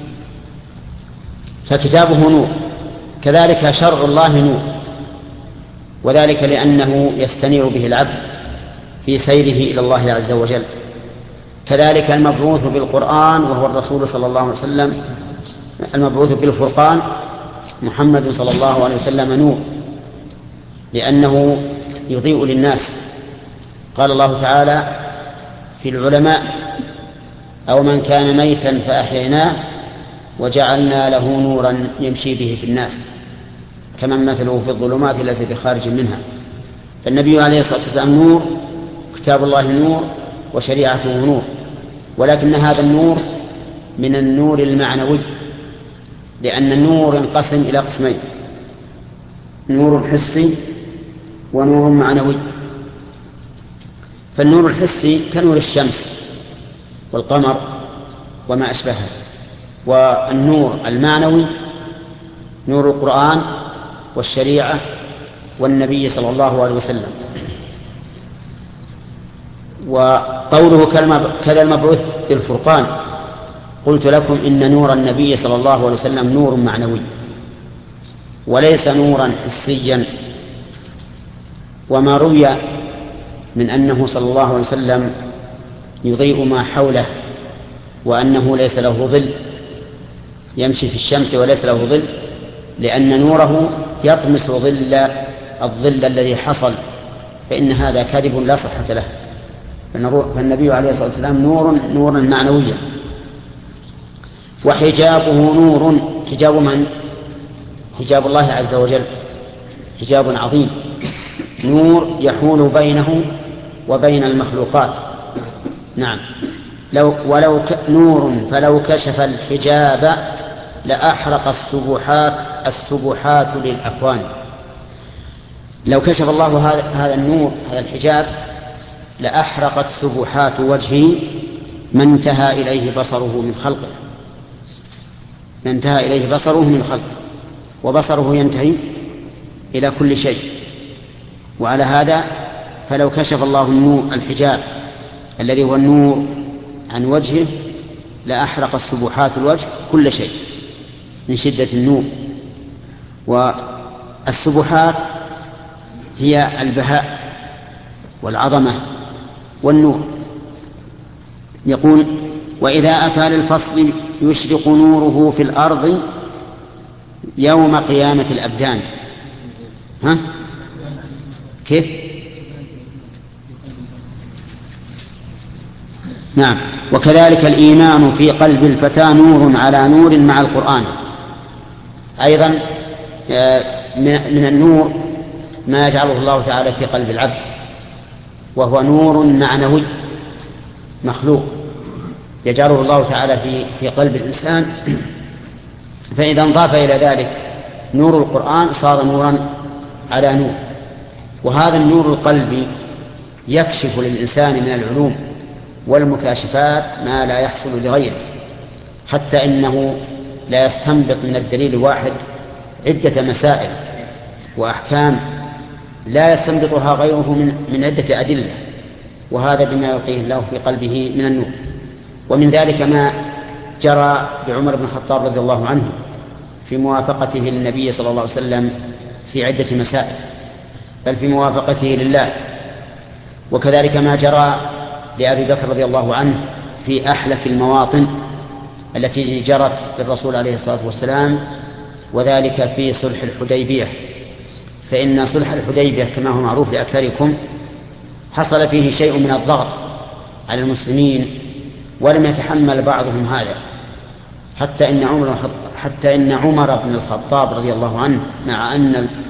فكتابه نور. كذلك شرع الله نور، وذلك لأنه يستنير به العبد في سيره إلى الله عز وجل. كذلك المبعوث بالقرآن وهو الرسول صلى الله عليه وسلم، المبعوث بالفرقان محمد صلى الله عليه وسلم نور، لأنه يضيء للناس. قال الله تعالى في العلماء أو من كان ميتا فأحييناه وجعلنا له نورا يمشي به في الناس كمن مثله في الظلمات ليس بخارج منها. فالنبي عليه الصلاة والسلام نور، كتاب الله نور، وشريعته نور. ولكن هذا النور من النور المعنوي، لأن النور ينقسم إلى قسمين: نور حسي ونور معنوي. فالنور الحسي كنور الشمس والقمر وما أشبهه، والنور المعنوي نور القرآن والشريعة والنبي صلى الله عليه وسلم. وقوله كذا المبعوث بالفرقان، قلت لكم إن نور النبي صلى الله عليه وسلم نور معنوي وليس نورا حسيا. وما روي من أنه صلى الله عليه وسلم يضيء ما حوله وأنه ليس له ظل، يمشي في الشمس وليس له ظل، لأن نوره يطمس ظل الظل الذي حصل، فإن هذا كذب لا صحة له. فالنبي عليه الصلاة والسلام نور نورا معنويا. وحجابه نور، حجاب من؟ حجاب الله عز وجل، حجاب عظيم، نور يحول بينه وبين المخلوقات. نعم، لو ولو نور فلو كشف الحجاب لأحرق السبحات السبحات للأكوان. لو كشف الله هذا هذا النور هذا الحجاب لأحرقت سبحات وجهه ما انتهى إليه بصره من خلقه، ما انتهى إليه بصره من خلقه، وبصره ينتهي إلى كل شيء. وعلى هذا فلو كشف الله النور الحجاب الذي هو النور عن وجهه لأحرق السبحات الوجه كل شيء من شدة النور. والسبحات هي البهاء والعظمة والنور. يقول وإذا أتى للفصل يشرق نوره في الأرض يوم قيامة الأبدان. ها؟ كيف؟ نعم. وكذلك الإيمان في قلب الفتى نور على نور مع القرآن. أيضا من النور ما يجعله الله تعالى في قلب العبد، وهو نور معنوي مخلوق يجعله الله تعالى في في قلب الإنسان. فإذا انضاف إلى ذلك نور القرآن صار نورا على نور. وهذا النور القلبي يكشف للإنسان من العلوم والمكاشفات ما لا يحصل لغيره، حتى إنه لا يستنبط من الدليل الواحد عدة مسائل وأحكام لا يستنبطها غيره من من عدة أدلة، وهذا بما يلقيه الله في قلبه من النور. ومن ذلك ما جرى بعمر بن الخطاب رضي الله عنه في موافقته للنبي صلى الله عليه وسلم في عدة مسائل، بل في موافقته لله. وكذلك ما جرى لأبي بكر رضي الله عنه في أحلك المواطن التي جرت للرسول عليه الصلاة والسلام، وذلك في صلح الحديبية. فإن صلح الحديبية كما هو معروف لأكثركم حصل فيه شيء من الضغط على المسلمين، ولم يتحمل بعضهم هذا، حتى إن عمر حتى إن عمر بن الخطاب رضي الله عنه مع أن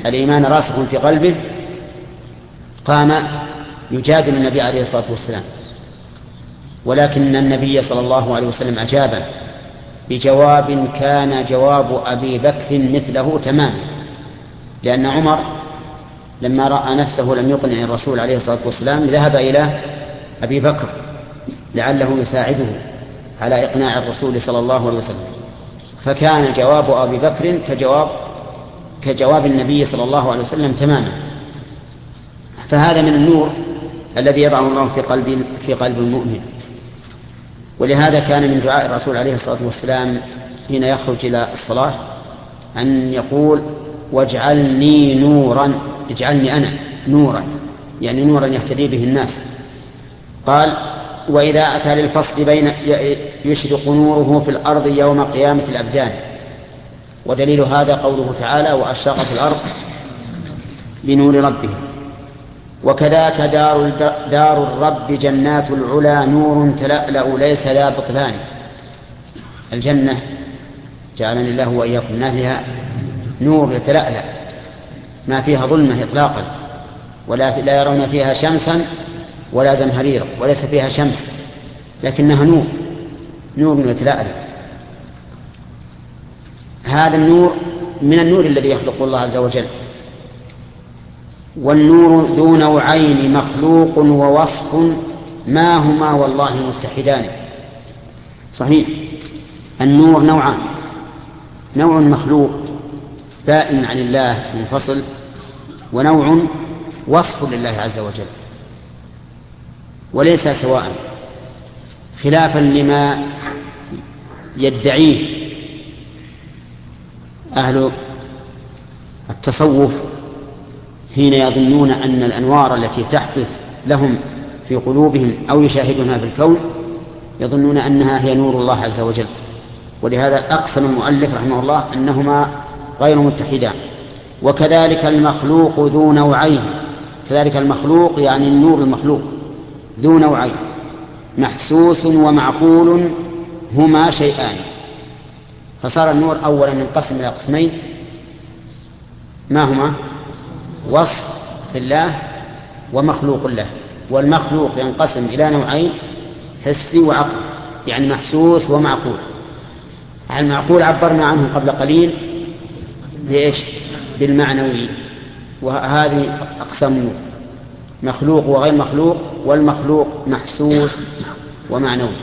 الإيمان راسخ في قلبه قام يجادل النبي عليه الصلاة والسلام، ولكن النبي صلى الله عليه وسلم أجاب بجواب كان جواب أبي بكر مثله تماما، لأن عمر لما رأى نفسه لم يقنع الرسول عليه الصلاة والسلام ذهب إلى أبي بكر لعله يساعده على إقناع الرسول صلى الله عليه وسلم، فكان جواب أبي بكر كجواب كجواب النبي صلى الله عليه وسلم تماما. فهذا من النور الذي يضعه الله في قلب في قلب المؤمن. ولهذا كان من دعاء الرسول عليه الصلاة والسلام حين يخرج إلى الصلاة أن يقول واجعلني نورا، اجعلني أنا نورا، يعني نورا يهتدي به الناس. قال وإذا أتى للفصل بين يشرق نوره في الأرض يوم قيامة الأبدان، ودليل هذا قوله تعالى وأشرقت الأرض بنور ربها. وكذاك دار, دار الرب جنات العلا نور تلألأ ليس لا بطلان. الجنة جعلني الله وإياكم نافها نور يتلألأ ما فيها ظلمة إطلاقا، ولا لا يرون فيها شمسا ولا زمهريرا، وليس فيها شمس لكنها نور، نور يتلألأ. هذا النور من النور الذي يخلق الله عز وجل. والنور ذو نوعين مخلوق ووصف ما هما والله مستحدان. صحيح النور نوعان، نوع مخلوق بائن عن الله منفصل، ونوع وصف لله عز وجل، وليس سواء، خلافا لما يدعيه أهل التصوف حين يظنون أن الأنوار التي تحدث لهم في قلوبهم أو يشاهدونها في الكون يظنون أنها هي نور الله عز وجل. ولهذا أقسم المؤلف رحمه الله أنهما غير متحدان. وكذلك المخلوق ذو نوعين، كذلك المخلوق يعني النور المخلوق ذو نوعين محسوس ومعقول هما شيئان. فصار النور أولا ينقسم إلى قسمين، ما هما؟ وصف لله ومخلوق له. والمخلوق ينقسم إلى نوعين حسي وعقل، يعني محسوس ومعقول. المعقول عبرنا عنه قبل قليل بإيش؟ بالمعنوي. وهذه أقسام مخلوق وغير مخلوق، والمخلوق محسوس ومعنوي.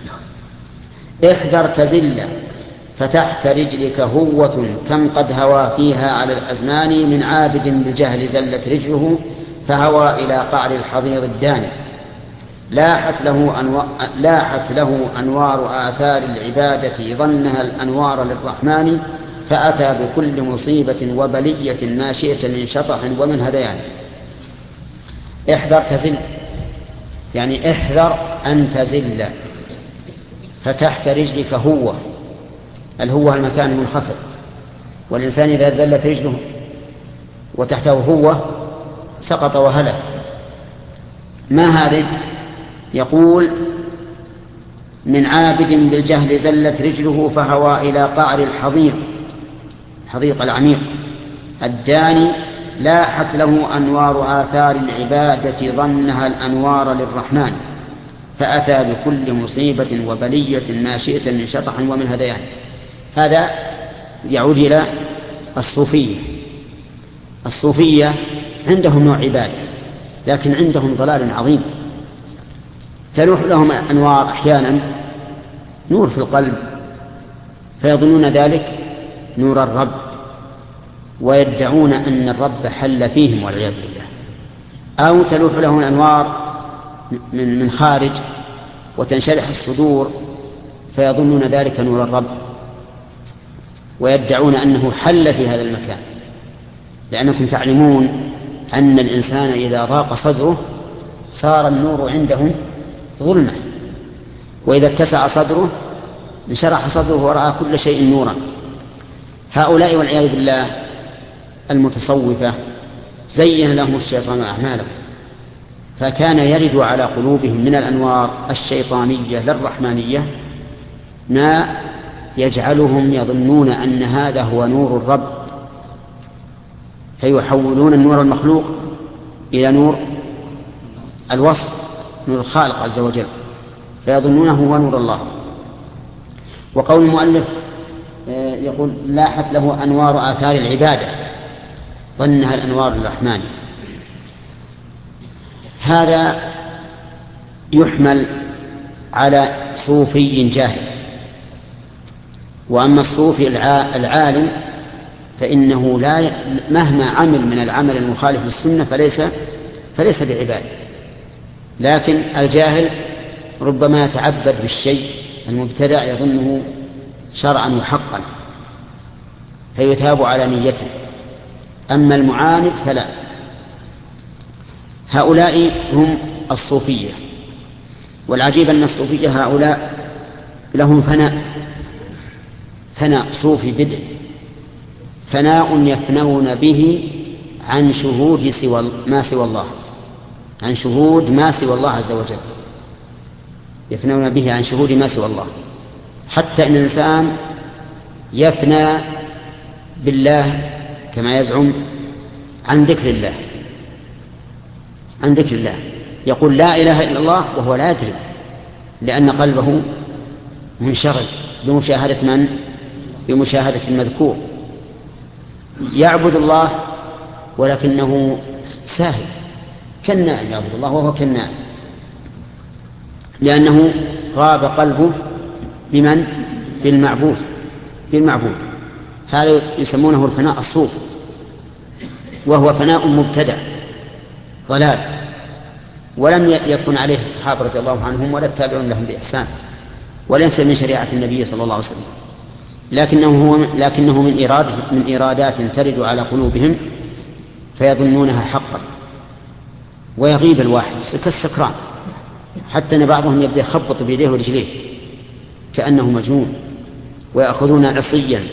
احذر تزل فتحت رجلك هوة كم قد هوى فيها على الأزمان من عابد بالجهل زلت رجله فهوى إلى قعر الحضيض الداني لاحت له, أنو... لاحت له أنوار آثار العبادة ظنها الأنوار للرحمن فأتى بكل مصيبة وبلية ما شئت من شطح ومن هذيان. احذر تزل يعني احذر أن تزل فتحت رجلك هوة. الهوة المكان المنخفض، والإنسان إذا زلت رجله وتحته هوة سقط وهلك. ما هذه؟ يقول من عابد بالجهل زلت رجله فهوى إلى قعر الحضيض، حضيض العميق الداني لاحت له أنوار آثار العبادة ظنها الأنوار للرحمن فأتى بكل مصيبة وبلية ما شئت من شطح ومن هذيان. هذا يعود إلى الصوفية. الصوفية عندهم نوع عبادة لكن عندهم ضلال عظيم. تلوح لهم أنوار أحيانا نور في القلب فيظنون ذلك نور الرب، ويدعون أن الرب حل فيهم والعياذ بالله. أو تلوح لهم الأنوار من من خارج وتنشرح الصدور فيظنون ذلك نور الرب، ويدعون أنه حل في هذا المكان. لأنكم تعلمون أن الإنسان إذا ضاق صدره صار النور عنده ظلمة، وإذا اتسع صدره انشرح صدره ورأى كل شيء نورا. هؤلاء والعياذ بالله المتصوفة زين لهم الشيطان أعمالهم فكان يرد على قلوبهم من الأنوار الشيطانية للرحمانية ما يجعلهم يظنون أن هذا هو نور الرب فيحولون النور المخلوق إلى نور الوصف، نور الخالق عز وجل، فيظنونه هو نور الله. وقول المؤلف يقول لاحت له أنوار آثار العبادة ظنها الأنوار الرحمن، هذا يحمل على صوفي جاهل. وأما الصوفي العالم فإنه لا مهما عمل من العمل المخالف للسنة فليس فليس بعباد. لكن الجاهل ربما يتعبد بالشيء المبتدع يظنه شرعا وحقا فيثاب على نيته. أما المعاند فلا. هؤلاء هم الصوفية. والعجيب أن الصوفية هؤلاء لهم فناء، فناء صوفي بدع، فناء يفنون به عن شهود سوى ما سوى الله، عن شهود ما سوى الله عز وجل، يفنون به عن شهود ما سوى الله، حتى إن الإنسان يفنى بالله كما يزعم عن ذكر الله، عن ذكر الله، يقول لا إله إلا الله وهو لا يدري، لأن قلبه منشغل بمشاهدة من؟ بمشاهدة المذكور. يعبد الله ولكنه ساهل كالنائم، يعبد الله وهو كالنائم، لأنه غاب قلبه بمن؟ بالمعبود، بالمعبود. هذا يسمونه الفناء الصوفي، وهو فناء مبتدع ضلال، ولم يكن عليه الصحابة رضي الله عنهم ولا التابعون لهم بإحسان، وليس من شريعة النبي صلى الله عليه وسلم، لكنه هو لكنه من إرادة من إرادات ترد على قلوبهم فيظنونها حقا، ويغيب الواحد كالسكران، حتى أن بعضهم يبدأ يخبط بيديه ورجليه كأنه مجنون، ويأخذون عصيا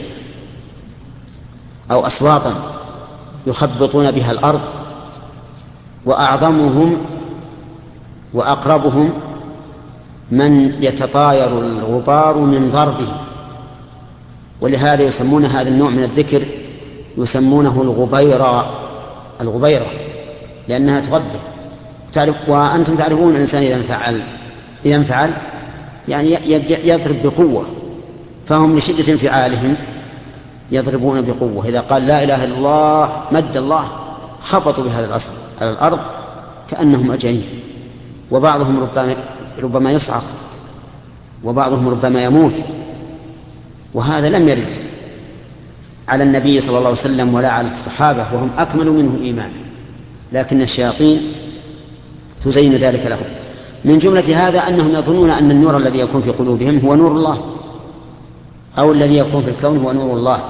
أو أصواتا يخبطون بها الأرض، وأعظمهم وأقربهم من يتطاير الغبار من ضربه. ولهذا يسمون هذا النوع من الذكر يسمونه الغبيرة، الغبيرة لأنها تغبر. تعرف وأنتم تعرفون الإنسان إذا انفعل إذا انفعل يعني يضرب بقوة، فهم لشدة انفعالهم يضربون بقوة. إذا قال لا إله إلا الله مد الله خبطوا بهذا العصر على الأرض كأنهم أجانين، وبعضهم ربما, ربما يصعق، وبعضهم ربما يموت. وهذا لم يرد على النبي صلى الله عليه وسلم ولا على الصحابة، وهم أكمل منه إيمان، لكن الشياطين تزين ذلك لهم. من جملة هذا أنهم يظنون أن النور الذي يكون في قلوبهم هو نور الله، أو الذي يكون في الكون هو نور الله،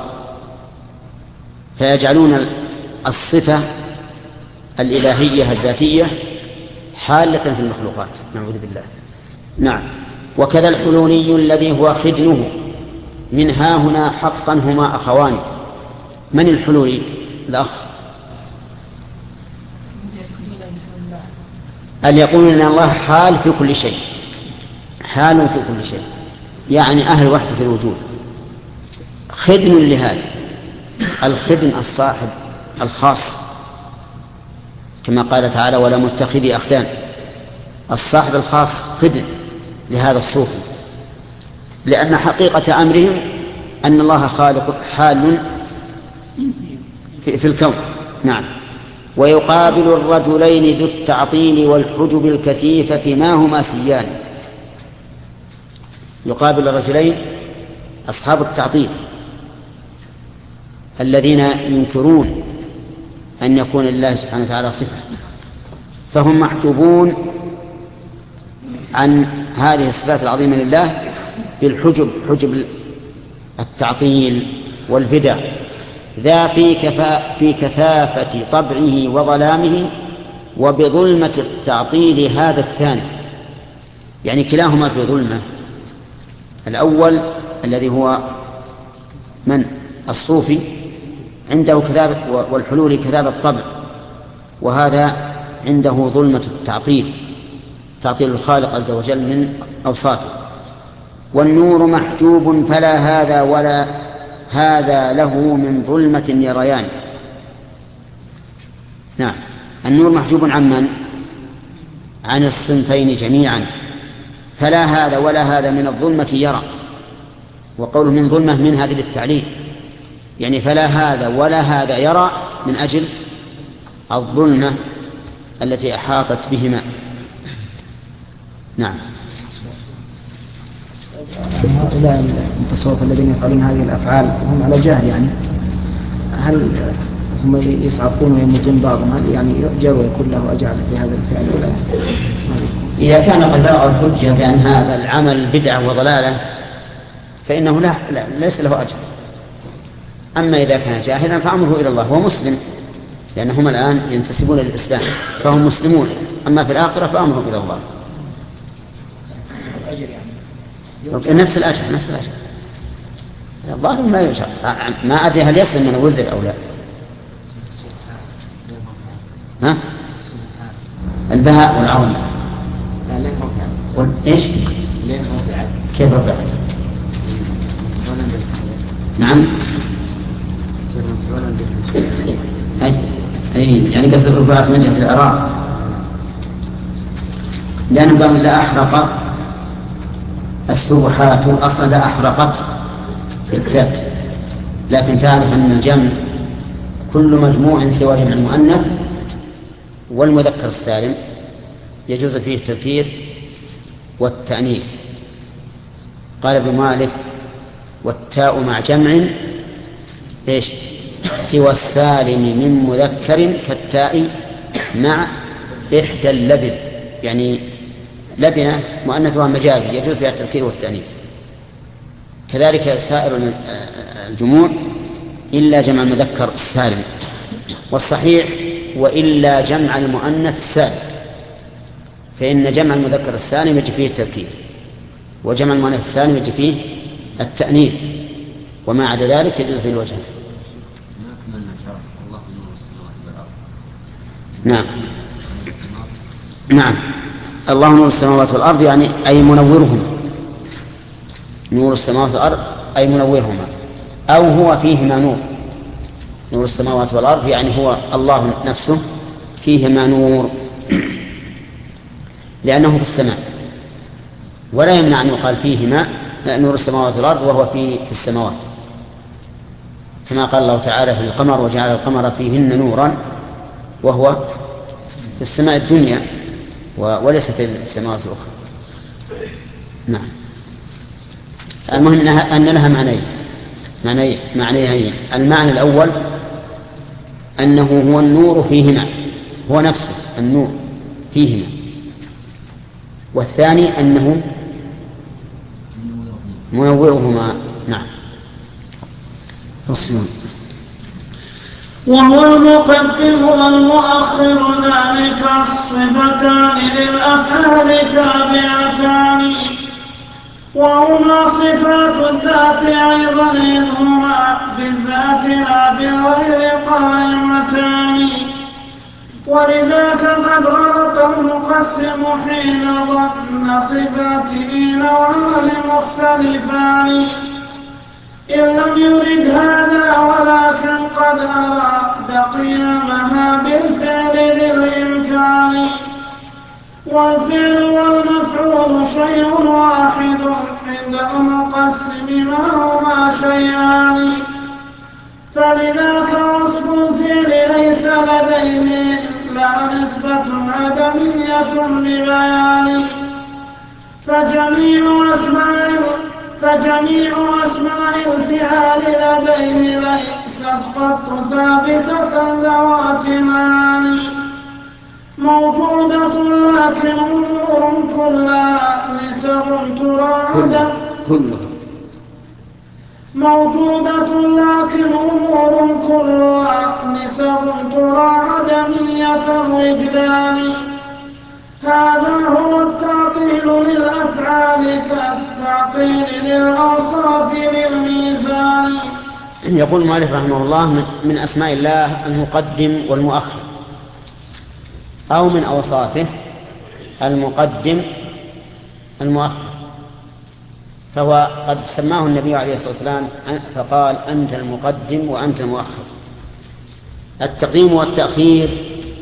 فيجعلون الصفة الإلهية الذاتية حالة في المخلوقات، نعوذ بالله. نعم. وكذا الحلولي الذي هو خدنه، من ها هنا حقا هما أخوان. من الحلولي؟ الأخ اللي يقولون أن الله حال في كل شيء، حال في كل شيء، يعني أهل وحدة الوجود. خدن لهذا، الخدن الصاحب الخاص، كما قال تعالى ولا متخذي أخدان. الصاحب الخاص خدن لهذا الصوفي، لأن حقيقة أمرهم أن الله خالق حال في, في الكون. نعم. ويقابل الرجلين ذو التعطيل والحجب الكثيفة ما هما سيان. يقابل الرجلين أصحاب التعطيل الذين ينكرون أن يكون لله سبحانه وتعالى صفة، فهم محجوبون عن هذه الصفات العظيمة لله بالحجب، حجب التعطيل والبدع، ذا في, كفا في كثافة طبعه وظلامه، وبظلمة التعطيل هذا الثاني، يعني كلاهما في ظلمة. الأول الذي هو من الصوفي عنده كذابة والحلول كذابة الطبع، وهذا عنده ظلمة التعطيل، تعطيل الخالق عز وجل من أوصافه. والنور محجوب فلا هذا ولا هذا له من ظلمة يريان. نعم. النور محجوب عن من؟ عن الصنفين جميعا، فلا هذا ولا هذا من الظلمة يرى، وقوله من ظلمة من هذه للتعليل، يعني فلا هذا ولا هذا يرى من أجل الظلمة التي أحاطت بهما. نعم. هؤلاء المتصوفة الذين يفعلون هذه الأفعال هم على جهل، يعني هل هم يصعقون ويموتون بعضهم، هل يعني يؤجر ويكون له أجر في هذا الفعل ولا؟ إذا كان قد بلغ الحجة بأن هذا العمل بدعة وضلالة فإنه لا, لا ليس له أجر. أما إذا كان جاهلا فأمره إلى الله، هو مسلم لأنهم الآن ينتسبون للإسلام فهم مسلمون، أما في الآخرة فأمره إلى الله. نفس الأجر نفس الأجر الظاهر ما يشعر، ما أدري هل يسلم من وزر أو لا. ها؟ البهاء والعظمة إيش؟ كيف رفع؟ نعم. أي أي يعني بس الرفاع من جهة الإعراب، لأنه قال إذا أحرق السبحات أصلا أحرقت بالتاء، لكن تعرف أن الجمع كل مجموع سوى جمع المؤنث والمذكر السالم يجوز فيه التذكير والتأنيث. قال ابن مالك والتاء مع جمع إيش سوى السالم من مذكر كالتاء مع إحدى اللبن، يعني لبنة مؤنثها مجازي يجوز فيها التذكير والتأنيث. كذلك سائر الجموع إلا جمع المذكر السالم، والصحيح وإلا جمع المؤنث السالم، فإن جمع المذكر السالم يجي فيه التذكير وجمع المؤنث السالم يجي فيه التأنيث، وما عدا ذلك يجوز فيه الوجه. نعم نعم. الله نور السماوات والأرض يعني أي منورهم، نور السماوات والأرض أي منورهما، أو هو فيهما نور. نور السماوات والأرض يعني هو الله نفسه فيهما نور لأنه في السماء، ولا يمنع أن يقال فيهما نور السماوات والأرض وهو في السماوات، كما قال الله تعالى في القمر وجعل القمر فيهن نورا وهو في السماء الدنيا وليس في السماوات الأخرى. نعم. المهم أن لها معنيين معنيين معنيين المعنى الأول أنه هو النور فيهما، هو نفسه النور فيهما، والثاني أنه منورهما. نعم. فصل. وهو المقدم والمؤخر ذلك الصفتان للأفعال تابعتان، وهما صفات الذات أيضا إذ هما بالذات لا بالغير قائمتان، ولذاك قد غلط المقسم حين ظن صفاته نوعان مختلفان، إن لم يرد هذا ولكن قد أراد قيامها بالفعل ذي الإمكان، والفعل والمفعول شيء واحد عند المقسم ما هما شيئان، فلذاك وصف الفعل ليس لديه إلا نسبة عدمية لبيان، فجميع أسماء فجميع أسماء الفعال لديه ليست قط ثابتة ذوات معاني، موجودة لكن أمور كلها نسب تراد موجودة لكن أمور كلها نسب ترى عدمية الوجدان، هذا هو التعطيل للأفعال كالتعطيل للأوصاف بالميزان. يقول المؤلف رحمه الله من أسماء الله المقدم والمؤخر، أو من أوصافه المقدم المؤخر، فهو قد سماه النبي عليه الصلاة والسلام فقال أنت المقدم وأنت المؤخر. التقديم والتأخير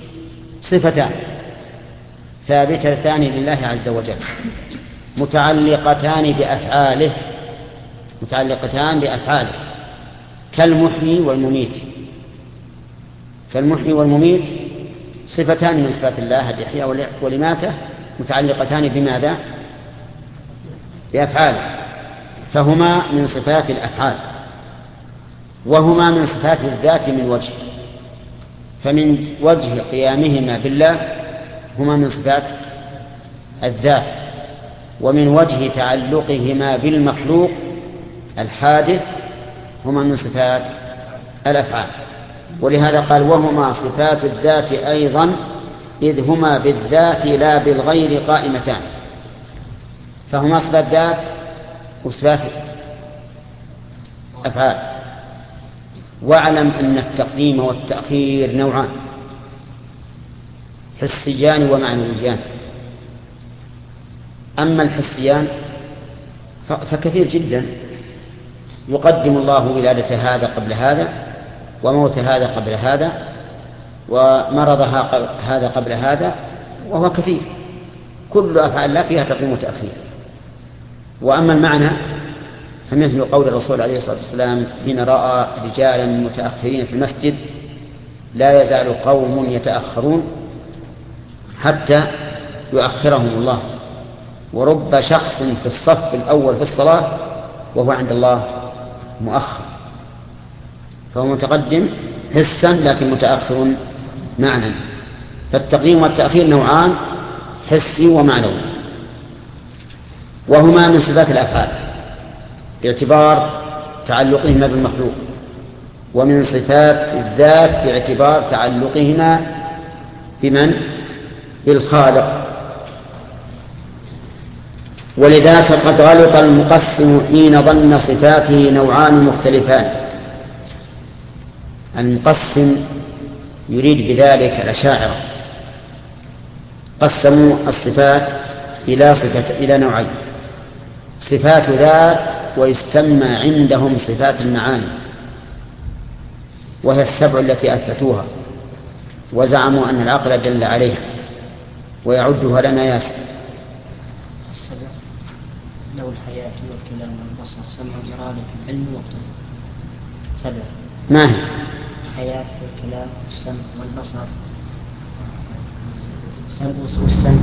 صفتان ثابتتان لله عز وجل متعلقتان بأفعاله متعلقتان بأفعاله كالمحيي والمميت. فالمحيي والمميت صفتان من صفات الله الإحياء والإماتة متعلقتان بماذا؟ بأفعاله، فهما من صفات الأفعال وهما من صفات الذات من وجه. فمن وجه قيامهما بالله هما من صفات الذات، ومن وجه تعلقهما بالمخلوق الحادث هما من صفات الأفعال. ولهذا قال وهما صفات الذات أيضا إذ هما بالذات لا بالغير قائمتان. فهما صفات ذات وصفات أفعال. واعلم أن التقديم والتأخير نوعان حسيان ومعنويان. أما الحسيان فكثير جدا، يقدم الله ولادة هذا قبل هذا وموت هذا قبل هذا ومرض هذا قبل هذا، وهو كثير، كل أفعال لا فيها تقديم وتأخير. وأما المعنى فمثل قول الرسول عليه الصلاة والسلام حين رأى رجالا متأخرين في المسجد لا يزال قوم يتأخرون حتى يؤخرهم الله، ورب شخص في الصف الأول في الصلاة وهو عند الله مؤخر. فهو متقدم حسا لكن متأخر معنى. فالتقديم والتأخير نوعان حسي ومعنوي، وهما من صفات الأفعال باعتبار تعلقهما بالمخلوق، ومن صفات الذات باعتبار تعلقهما بمن؟ بالخالق. ولذاك قد غلط المقسم حين ظن صفاته نوعان مختلفان. المقسم يريد بذلك الأشاعرة، قسموا الصفات إلى صفة إلى نوعين: صفات ذات ويسمى عندهم صفات المعاني، وهي السبع التي أثبتوها وزعموا أن العقل دل عليها، ويعدها لنا ياسر. السبع له الحياة والكلام والبصر سمع الإرادة العلم والقدرة. سبع ما هي؟ الحياة والكلام والسمع والبصر. السمع والسمع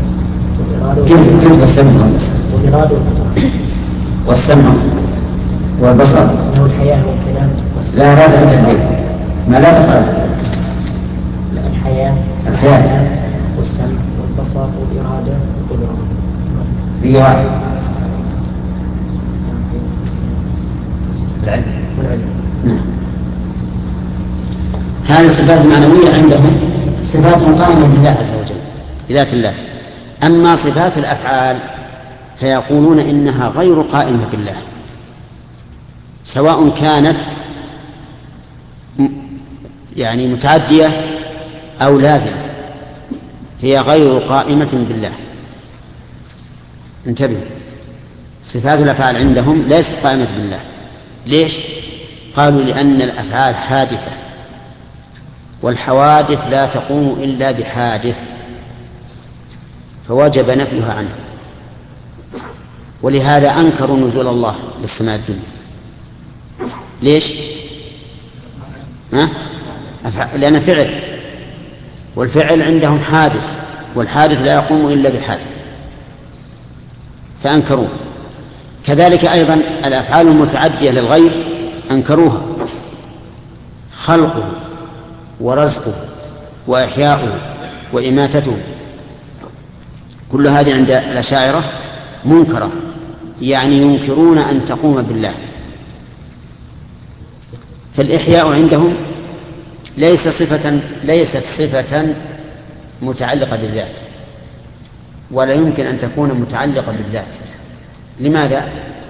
والإرادة والسمع والبصر. له الحياة والكلام والسمع. لا هذا التدبير ما لا تقال. الحياة الحياة والسمع والبصر والإرادة والقدرة في واحد. العلم والعلم. نعم. هذه الصفات المعنوية عندهم صفات قائمة بالله عز وجل بذات الله. أما صفات الأفعال فيقولون إنها غير قائمة بالله، سواء كانت يعني متعدية أو لازمة، هي غير قائمة بالله. انتبهوا، صفات الأفعال عندهم ليست قائمة بالله. ليش؟ قالوا لأن الأفعال حادثة، والحوادث لا تقوم إلا بحادث، فوجب نفيها عنه. ولهذا أنكروا نزول الله للسماء الدنيا. ليش؟ ها؟ لأن فعل، والفعل عندهم حادث، والحادث لا يقوم إلا بحادث، فأنكروه. كذلك أيضا الأفعال المتعدية للغير أنكروها: خلقه ورزقه وإحياؤه وإماتته، كل هذه عند الأشاعرة منكرة، يعني ينكرون أن تقوم بالله. فالإحياء عندهم ليس صفة ليست صفة متعلقة بالذات، ولا يمكن أن تكون متعلقة بالذات. لماذا؟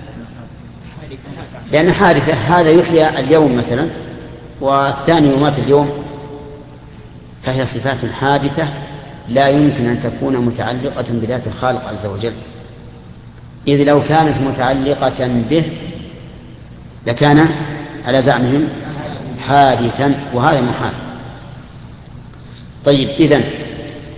لأن حادثة، هذا يحيى اليوم مثلا والثاني يمات اليوم، فهي صفات حادثة لا يمكن أن تكون متعلقة بذات الخالق عز وجل، إذ لو كانت متعلقة به لكان على زعمهم حادثا، وهذا محال. طيب، إذن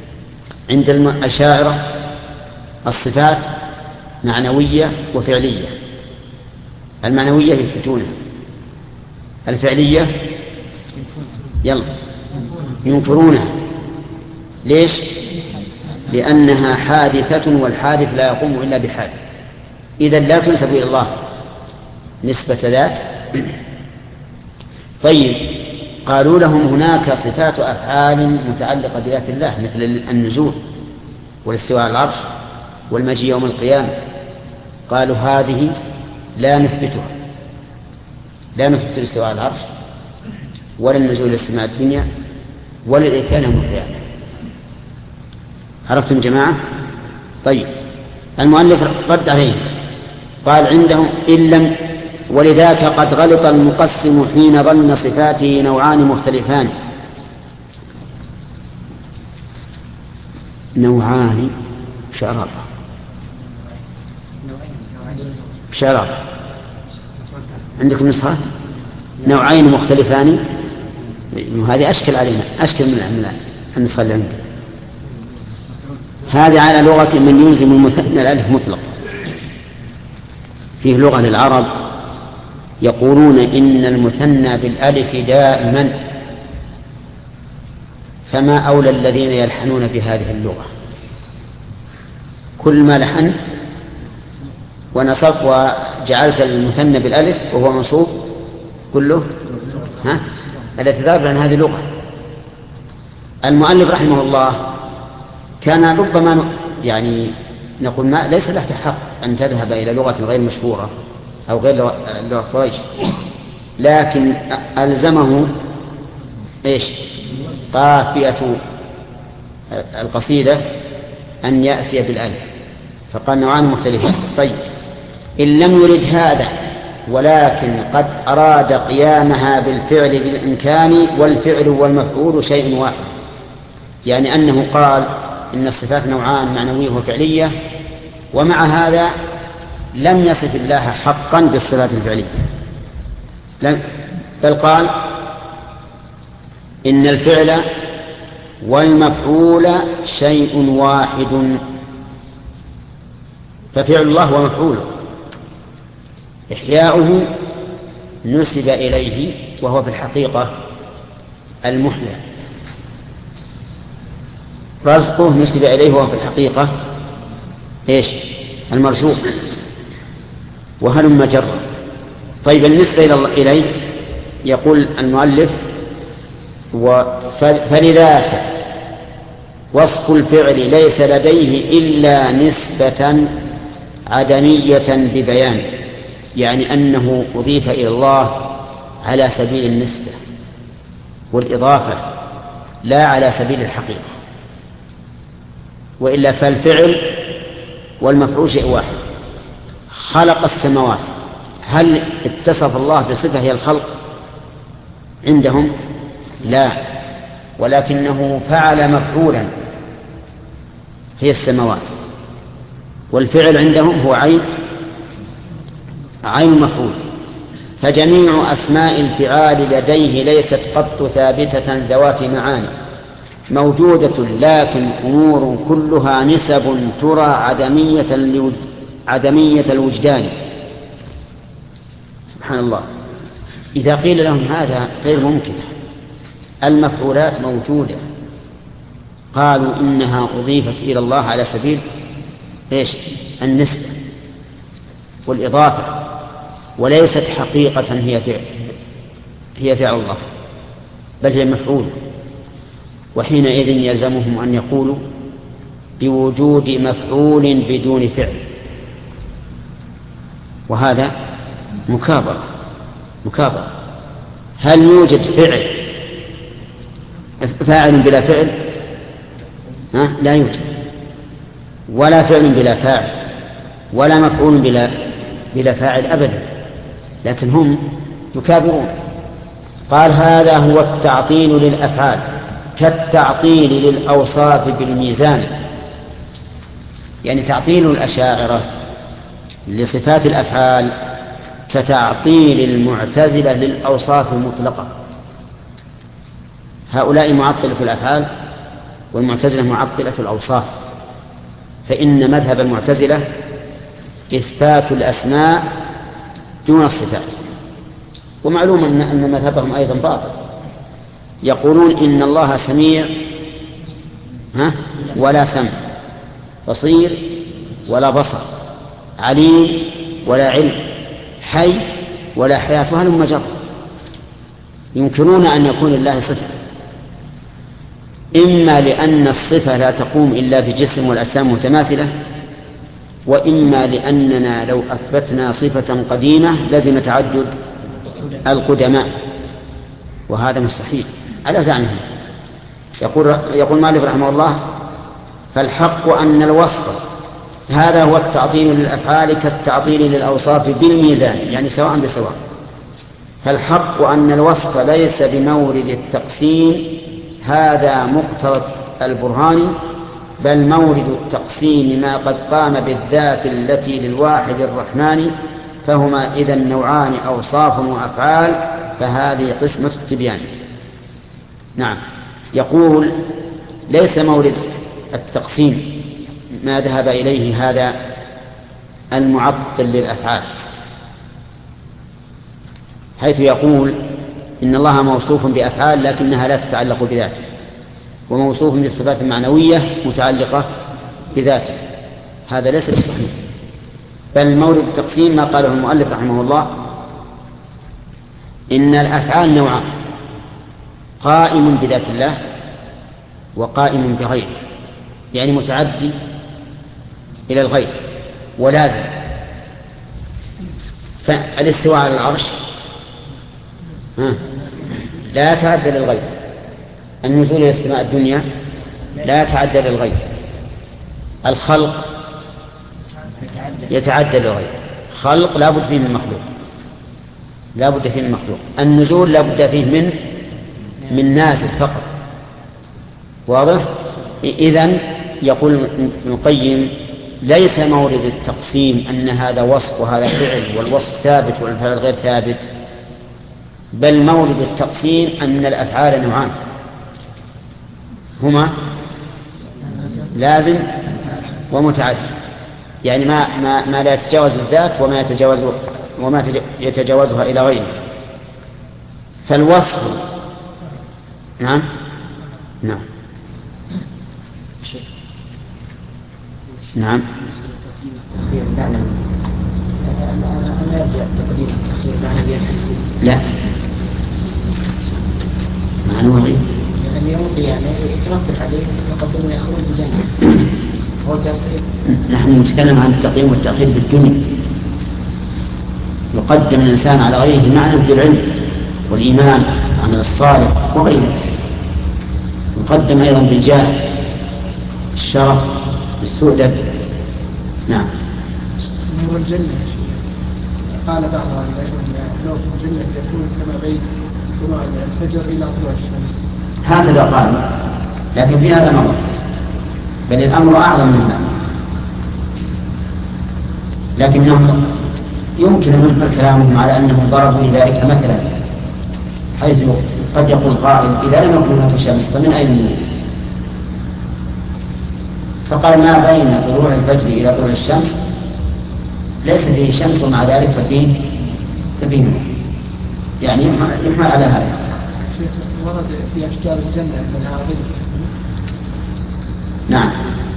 عند الأشاعرة الصفات معنوية وفعلية. المعنوية يثبتونها، الفعلية يلا ينكرونها. ليش؟ لأنها حادثة والحادث لا يقوم إلا بحادث، إذن لا تنسب إلى الله نسبة ذات. طيب، قالوا لهم هناك صفات أفعال متعلقة بذات الله مثل النزول والاستواء على العرش والمجيء يوم القيامة. قالوا هذه لا نثبتها، لا نثبت الاستواء على العرش ولا النزول إلى السماء الدنيا ولا الإتيان يوم القيامة. عرفتم جماعة؟ طيب، المؤلف رد عليه قال عندهم إن لم، ولذاك قد غلط المقسم حين ظن صفاته نوعان مختلفان. نوعان شراب شراب عندكم نسخة نوعين مختلفان، هذه أشكل علينا، أشكل من النسخة اللي عندنا. هذه على لغة من يلزم المثنى الألف مطلق. فيه لغة للعرب يقولون إن المثنى بالألف دائما، فما أولى الذين يلحنون بهذه اللغة. كل ما لحنت ونصب وجعلت المثنى بالألف وهو منصوب كله ها الاعتذار عن هذه اللغة. المؤلف رحمه الله كان ربما يعني نقول ما ليس لك حق أن تذهب إلى لغة غير مشهورة أو غير لغة قريش، لكن ألزمه إيش قافية القصيدة أن يأتي بالألف، فقال نوعان مختلفان. طيب، إن لم يرد هذا ولكن قد أراد قيامها بالفعل بالإمكان والفعل والمفعول شيء واحد، يعني أنه قال إن الصفات نوعان معنوية وفعلية، ومع هذا لم يصف الله حقا بالصفات الفعلية، بل قال إن الفعل والمفعول شيء واحد، ففعل الله ومفعوله إحياؤه نسب إليه وهو في الحقيقة المحيا، رزقه نسب إليه وهو في الحقيقة إيش المرزوق، وهلم جرا. طيب، بالنسبة إليه يقول المؤلف فلذاك وصف الفعل ليس لديه إلا نسبة عدمية ببيان، يعني أنه أضيف إلى الله على سبيل النسبة والإضافة لا على سبيل الحقيقة، وإلا فالفعل والمفعول شيء واحد. خلق السماوات، هل اتصف الله بصفة هي الخلق عندهم؟ لا، ولكنه فعل مفعولا هي السماوات، والفعل عندهم هو عين عين مفعول. فجميع أسماء الفعال لديه ليست قط ثابتة ذوات معاني موجودة، لكن أمور كلها نسب ترى عدمية الوج... عدمية الوجدان. سبحان الله، إذا قيل لهم هذا غير ممكن، المفعولات موجودة، قالوا إنها أضيفت إلى الله على سبيل إيش النسبة والإضافة، وليست حقيقة هي فعل هي فعل الله، بل هي مفعول. وحينئذ يلزمهم أن يقولوا بوجود مفعول بدون فعل، وهذا مكابرة مكابرة. هل يوجد فعل فاعل بلا فعل؟ ها؟ لا يوجد، ولا فعل بلا فاعل، ولا مفعول بلا بلا فاعل أبدا، لكن هم يكابرون. قال هذا هو التعطيل للأفعال كالتعطيل للأوصاف بالميزان، يعني تعطيل الأشاعرة لصفات الأفعال كتعطيل المعتزلة للأوصاف المطلقة. هؤلاء معطلة الأفعال والمعتزلة معطلة الأوصاف، فإن مذهب المعتزلة إثبات الأسماء دون الصفات، ومعلوم أن أن مذهبهم أيضا باطل. يقولون إن الله سميع ها ولا سمع، بصير ولا بصر، عليم ولا علم، حي ولا حياة، وهل مجرد. يمكنون أن يكون الله صفة، إما لأن الصفة لا تقوم إلا بجسم والأجسام متماثلة، وإما لأننا لو أثبتنا صفة قديمة لازم تعدد القدماء، وهذا مستحيل على زعمهم. يقول يقول مالك رحمه الله: فالحق أن الوصف هذا هو التعطيل للأفعال كالتعطيل للأوصاف بالميزان، يعني سواء بسواء. فالحق أن الوصف ليس بمورد التقسيم، هذا مقتضى البرهان، بل مورد التقسيم ما قد قام بالذات التي للواحد الرحمن، فهما إذا نوعان أوصاف وأفعال، فهذه قسمة التبيان. نعم. يقول: ليس مورد التقسيم ما ذهب إليه هذا المعطل للأفعال، حيث يقول إن الله موصوف بأفعال لكنها لا تتعلق بذاته، وموصوف بالصفات المعنوية متعلقة بذاته. هذا ليس صحيح، بل مورد التقسيم ما قاله المؤلف رحمه الله: إن الأفعال نوعان، قائم بذات الله وقائم بغيره، يعني متعدي إلى الغير ولازم. فالاستواء على العرش لا يتعدى للغير، النزول إلى السماء الدنيا لا يتعدى للغير، الخلق يتعدى للغير، خلق لا بد فيه من مخلوق، لا بد فيه من مخلوق، النزول لا بد فيه من من نازل فقط. واضح؟ إذن يقول ابن القيم: ليس مورد التقسيم أن هذا وصف وهذا فعل، والوصف ثابت والفعل غير ثابت، بل مورد التقسيم أن الأفعال نوعان، هما لازم ومتعدي، يعني ما, ما, ما لا يتجاوز الذات وما يتجاوز وما يتجاوزها إلى غيره. فالوصف نعم نعم نعم لا معنوه غير يعني يمضي يعني يترتب عليه يقدم ويخرج بجنة. هو ترتيب. نحن نتكلم عن التقديم والتأخير بالدنيا، يقدم الإنسان على غيره معنى بالعلم والإيمان عن الصالح وغيره، يقدم أيضا بالجاه، الشرف، السؤدد. نعم. نور الجنة قال بعض العلماء نور الجنة يكون كما بين طلوع الفجر إلى طلوع الشمس. هذا قال، لكن في هذا نظر، بل الأمر أعظم من هذا. لكنهم يمكن أن ينقل كلامهم على أنهم ضربوا لذلك مثلا، حيث قد يقول قائل: إذا لم يكن هناك شمس فمن أين النور؟ فقال: ما بين طلوع الفجر إلى طلوع الشمس ليس فيه شمس، ومع ذلك ففيه ففيه نور، يعني يحمل على هذا. ورد في أشجار الجنة منها ظل. نعم.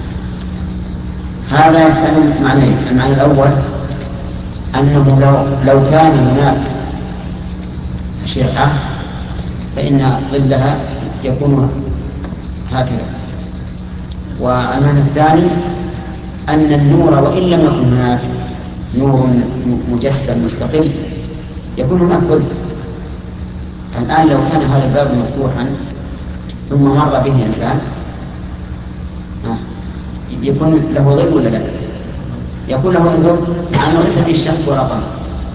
هذا يحتمل معنيين: المعنى الأول أنه لو, لو كان هناك أشعة فإن ظلها يكون هكذا. والمعنى الثاني أن النور وإن لم يكن هناك نور مجسم مستقل يكون هناك ظل. الآن لو كان هذا الباب مفتوحا ثم مر به إنسان يكون له ظل ولا لا؟ يكون له ظل، لأنه ليس فيه الشمس ولا قمر.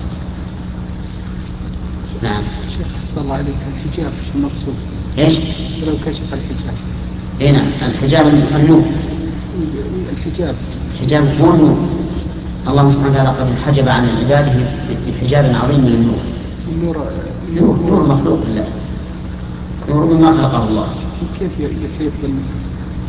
نعم. شيخ صلى الله عليك، الحجاب شو المقصود؟ ايش؟ لو كشف الحجاب. اي نعم، الحجاب النور. الحجاب الحجاب هو النور. الله سبحانه وتعالى قد انحجب عن عباده بحجاب عظيم من النور. النور نور, نور مخلوق لله، نور مما خلقه الله. كيف يحيط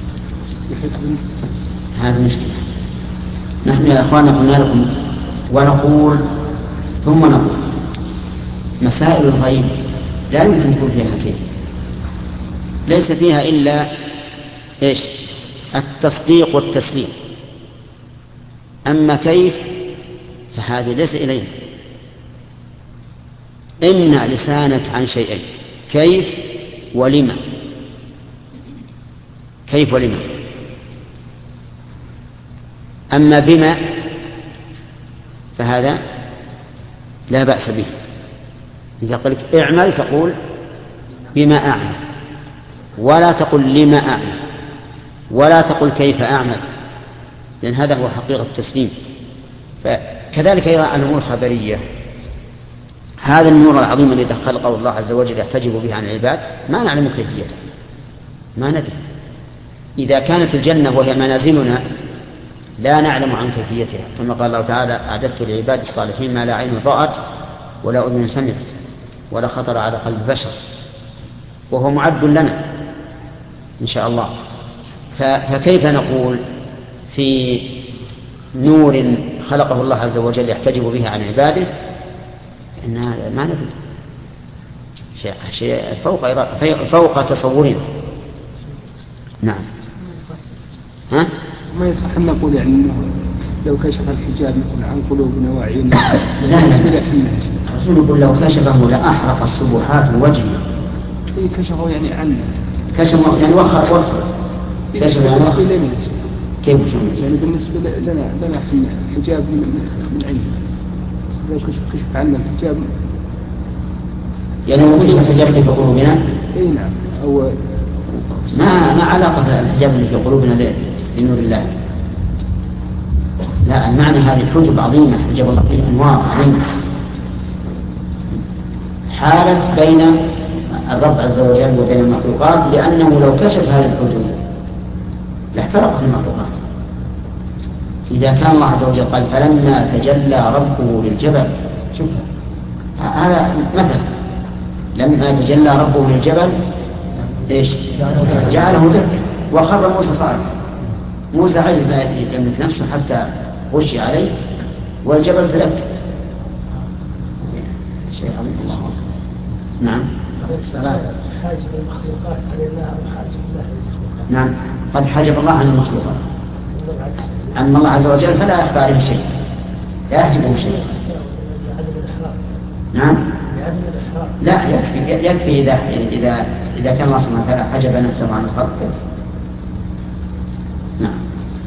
هذه مشكلة. نحن يا أخوانا قلنا لكم ونقول ثم نقول مسائل الغيب لا يمكن يكون فيها كيف، ليس فيها إلا إيش؟ التصديق والتسليم. أما كيف فهذا ليس إليه. امنع لسانك عن شيئين، كيف ولما. كيف ولما. أما بما فهذا لا بأس به. إذا قلت اعمل تقول بما أعمل، ولا تقل لما أعمل، ولا تقل كيف أعمل، لأن هذا هو حقيقة التسليم. فكذلك أيضا الأمور الخبرية، هذا النور العظيم الذي خلقه الله عز وجل يحتجب به عن العباد ما نعلم كيفيته، ما ندري. إذا كانت الجنة وهي منازلنا لا نعلم عن كيفيتها، كما قال الله تعالى أعددت لعباد الصالحين ما لا عين رأت ولا أذن سمعت ولا خطر على قلب بشر، وهو معد لنا إن شاء الله. فكيف نقول في نور خلقه الله عز وجل يحتجب به عن عباده؟ إنها ما ندري، شيء, شيء فوق, فوق تصورنا. نعم. ها؟ ما يصح أن نقول يعني أنه لو كشف الحجاب نقول عن قلوبنا وعيوننا. لا لا الرسول يقول لو كشفه لأحرق الصبحات وجهه. إيه كشفه يعني عنا. كشفه يعني وخر وخر. كشف يعني وخر. لنا. كيف يعني بالنسبة لنا لنا في الحجاب من من عندنا. لو كشف كشف عنا الحجاب. يعني هو كشف الحجاب اللي في قلوبنا؟ إيه نعم. أو ما ما علاقة الحجاب اللي في قلوبنا لنور الله. لا، المعنى هذه الحجب عظيمة حجب الله فيه أنوار عظيمة حالت بين الرب عز وجل وبين المخلوقات، لأنه لو كشف هذه الحجب لاحترقت المخلوقات. إذا كان الله عز وجل قال فلما تجلى ربه للجبل، شوف هذا مثل، لما تجلى ربه للجبل إيش؟ جعله دك وخر موسى صاعقا. موسى عجز يملك نفسه حتى غشي عليه والجبل تلك. شيء عظيم الله. نعم. حاجب المخلوقات عن الله وحاجب الله للمخلوقات. نعم، قد حجب الله عن المخلوقات. أما الله عز وجل فلا يخفى عليه شيء، لا يحجبه شيء. نعم. لا يكفي يكفي إذا إذا إذا كان الله سبحانه وتعالى حجب نفسه عن الخلق. نعم.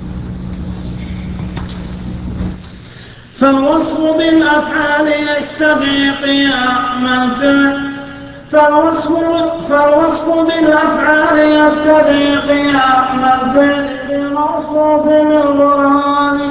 فالوصف بالأفعال يستدعي قيام الفعل فالوصف فالوصف بالأفعال يستدعي قيام الفعل بالموصوف بالبرهان.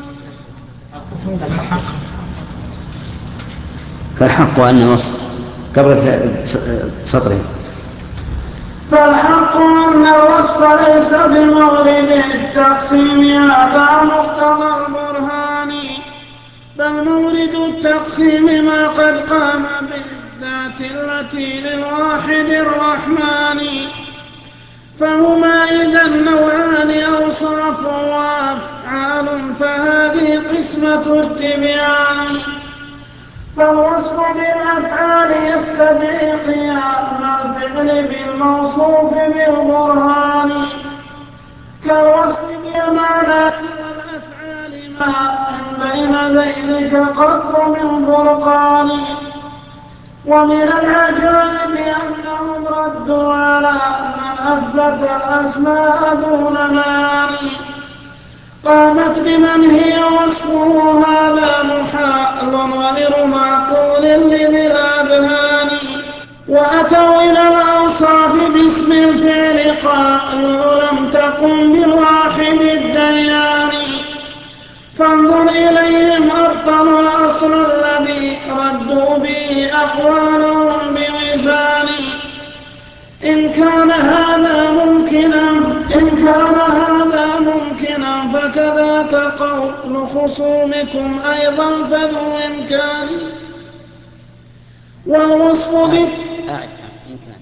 فالحق أن الوصف قبل سطره. فالحق أن الوصف ليس بمغرب التقسيم هذا مقتضى البرهان، بل مورد التقسيم ما قد قام بالذات التي للواحد الرحمن. فهما إذا النوعان أوصاف وأفعال، فهذه قسمة التبيان. فالوصف بالأفعال يستدعي قيام الفعل بالموصوف بالبرهان، كالوصف بالمعنى والأفعال ما بين ذلك قدر من برقان. ومن العجائب أنهم ردوا على من أثبت الأسماء دون معاني، قامت بمن هي وصفه هذا محال غير معقول لذي الأذهان. وأتوا إلى الأوصاف باسم الفعل قالوا لم تقم بالواحد الديان. فانظر إليهم أبطلوا الأصل الذي ردوا به أقوالهم بميزان. إن كان هذا ممكنا إن كان هذا ممكنا فكذاك قول خصومكم أيضا فذو إمكان. والوصف بال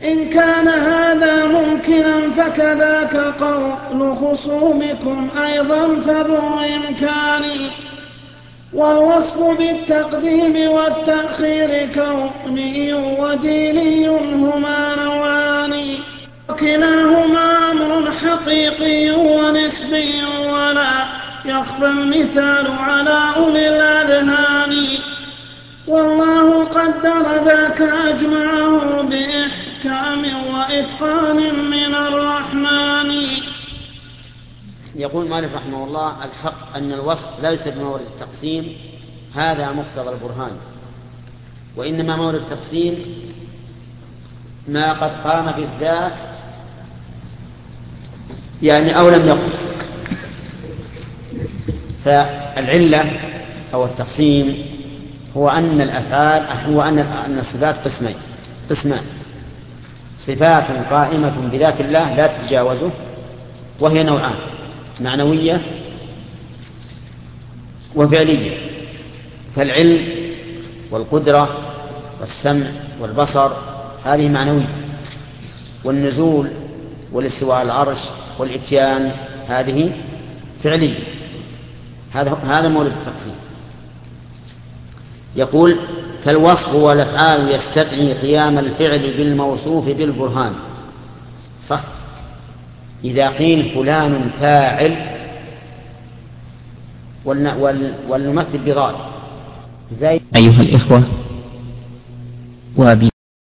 إن كان هذا ممكنا فكذاك قول خصومكم أيضا فذو إمكان. والوصف بالتقديم والتأخير كوني وديني هما نوعان، وكلاهما أمر حقيقي ونسبي ولا يخفى المثال على أولي الأذهان. والله قدر ذاك أجمعه بإحكام وإتقان من الرحمن. يقول مالك رحمه الله: الحق أن الوصف ليس بمورد التقسيم، هذا مقتضى البرهان، وإنما مورد التقسيم ما قد قام بالذات يعني أو لم يقم. فالعلة أو التقسيم هو أن الأفعال هو أن الصفات قسمين قسمان: صفات قائمة بذات الله لا تتجاوزه، وهي نوعان: معنوية وفعلية. فالعلم والقدرة والسمع والبصر هذه معنوية، والنزول والاستواء على العرش والإتيان هذه فعلية. هذا هذا مورد التقسيم. يقول: فالوصف والأفعال يستدعي قيام الفعل بالموصوف بالبرهان. صح، إذا قيل فلان فاعل ولنمثل بضاد زي. أيها الإخوة وبي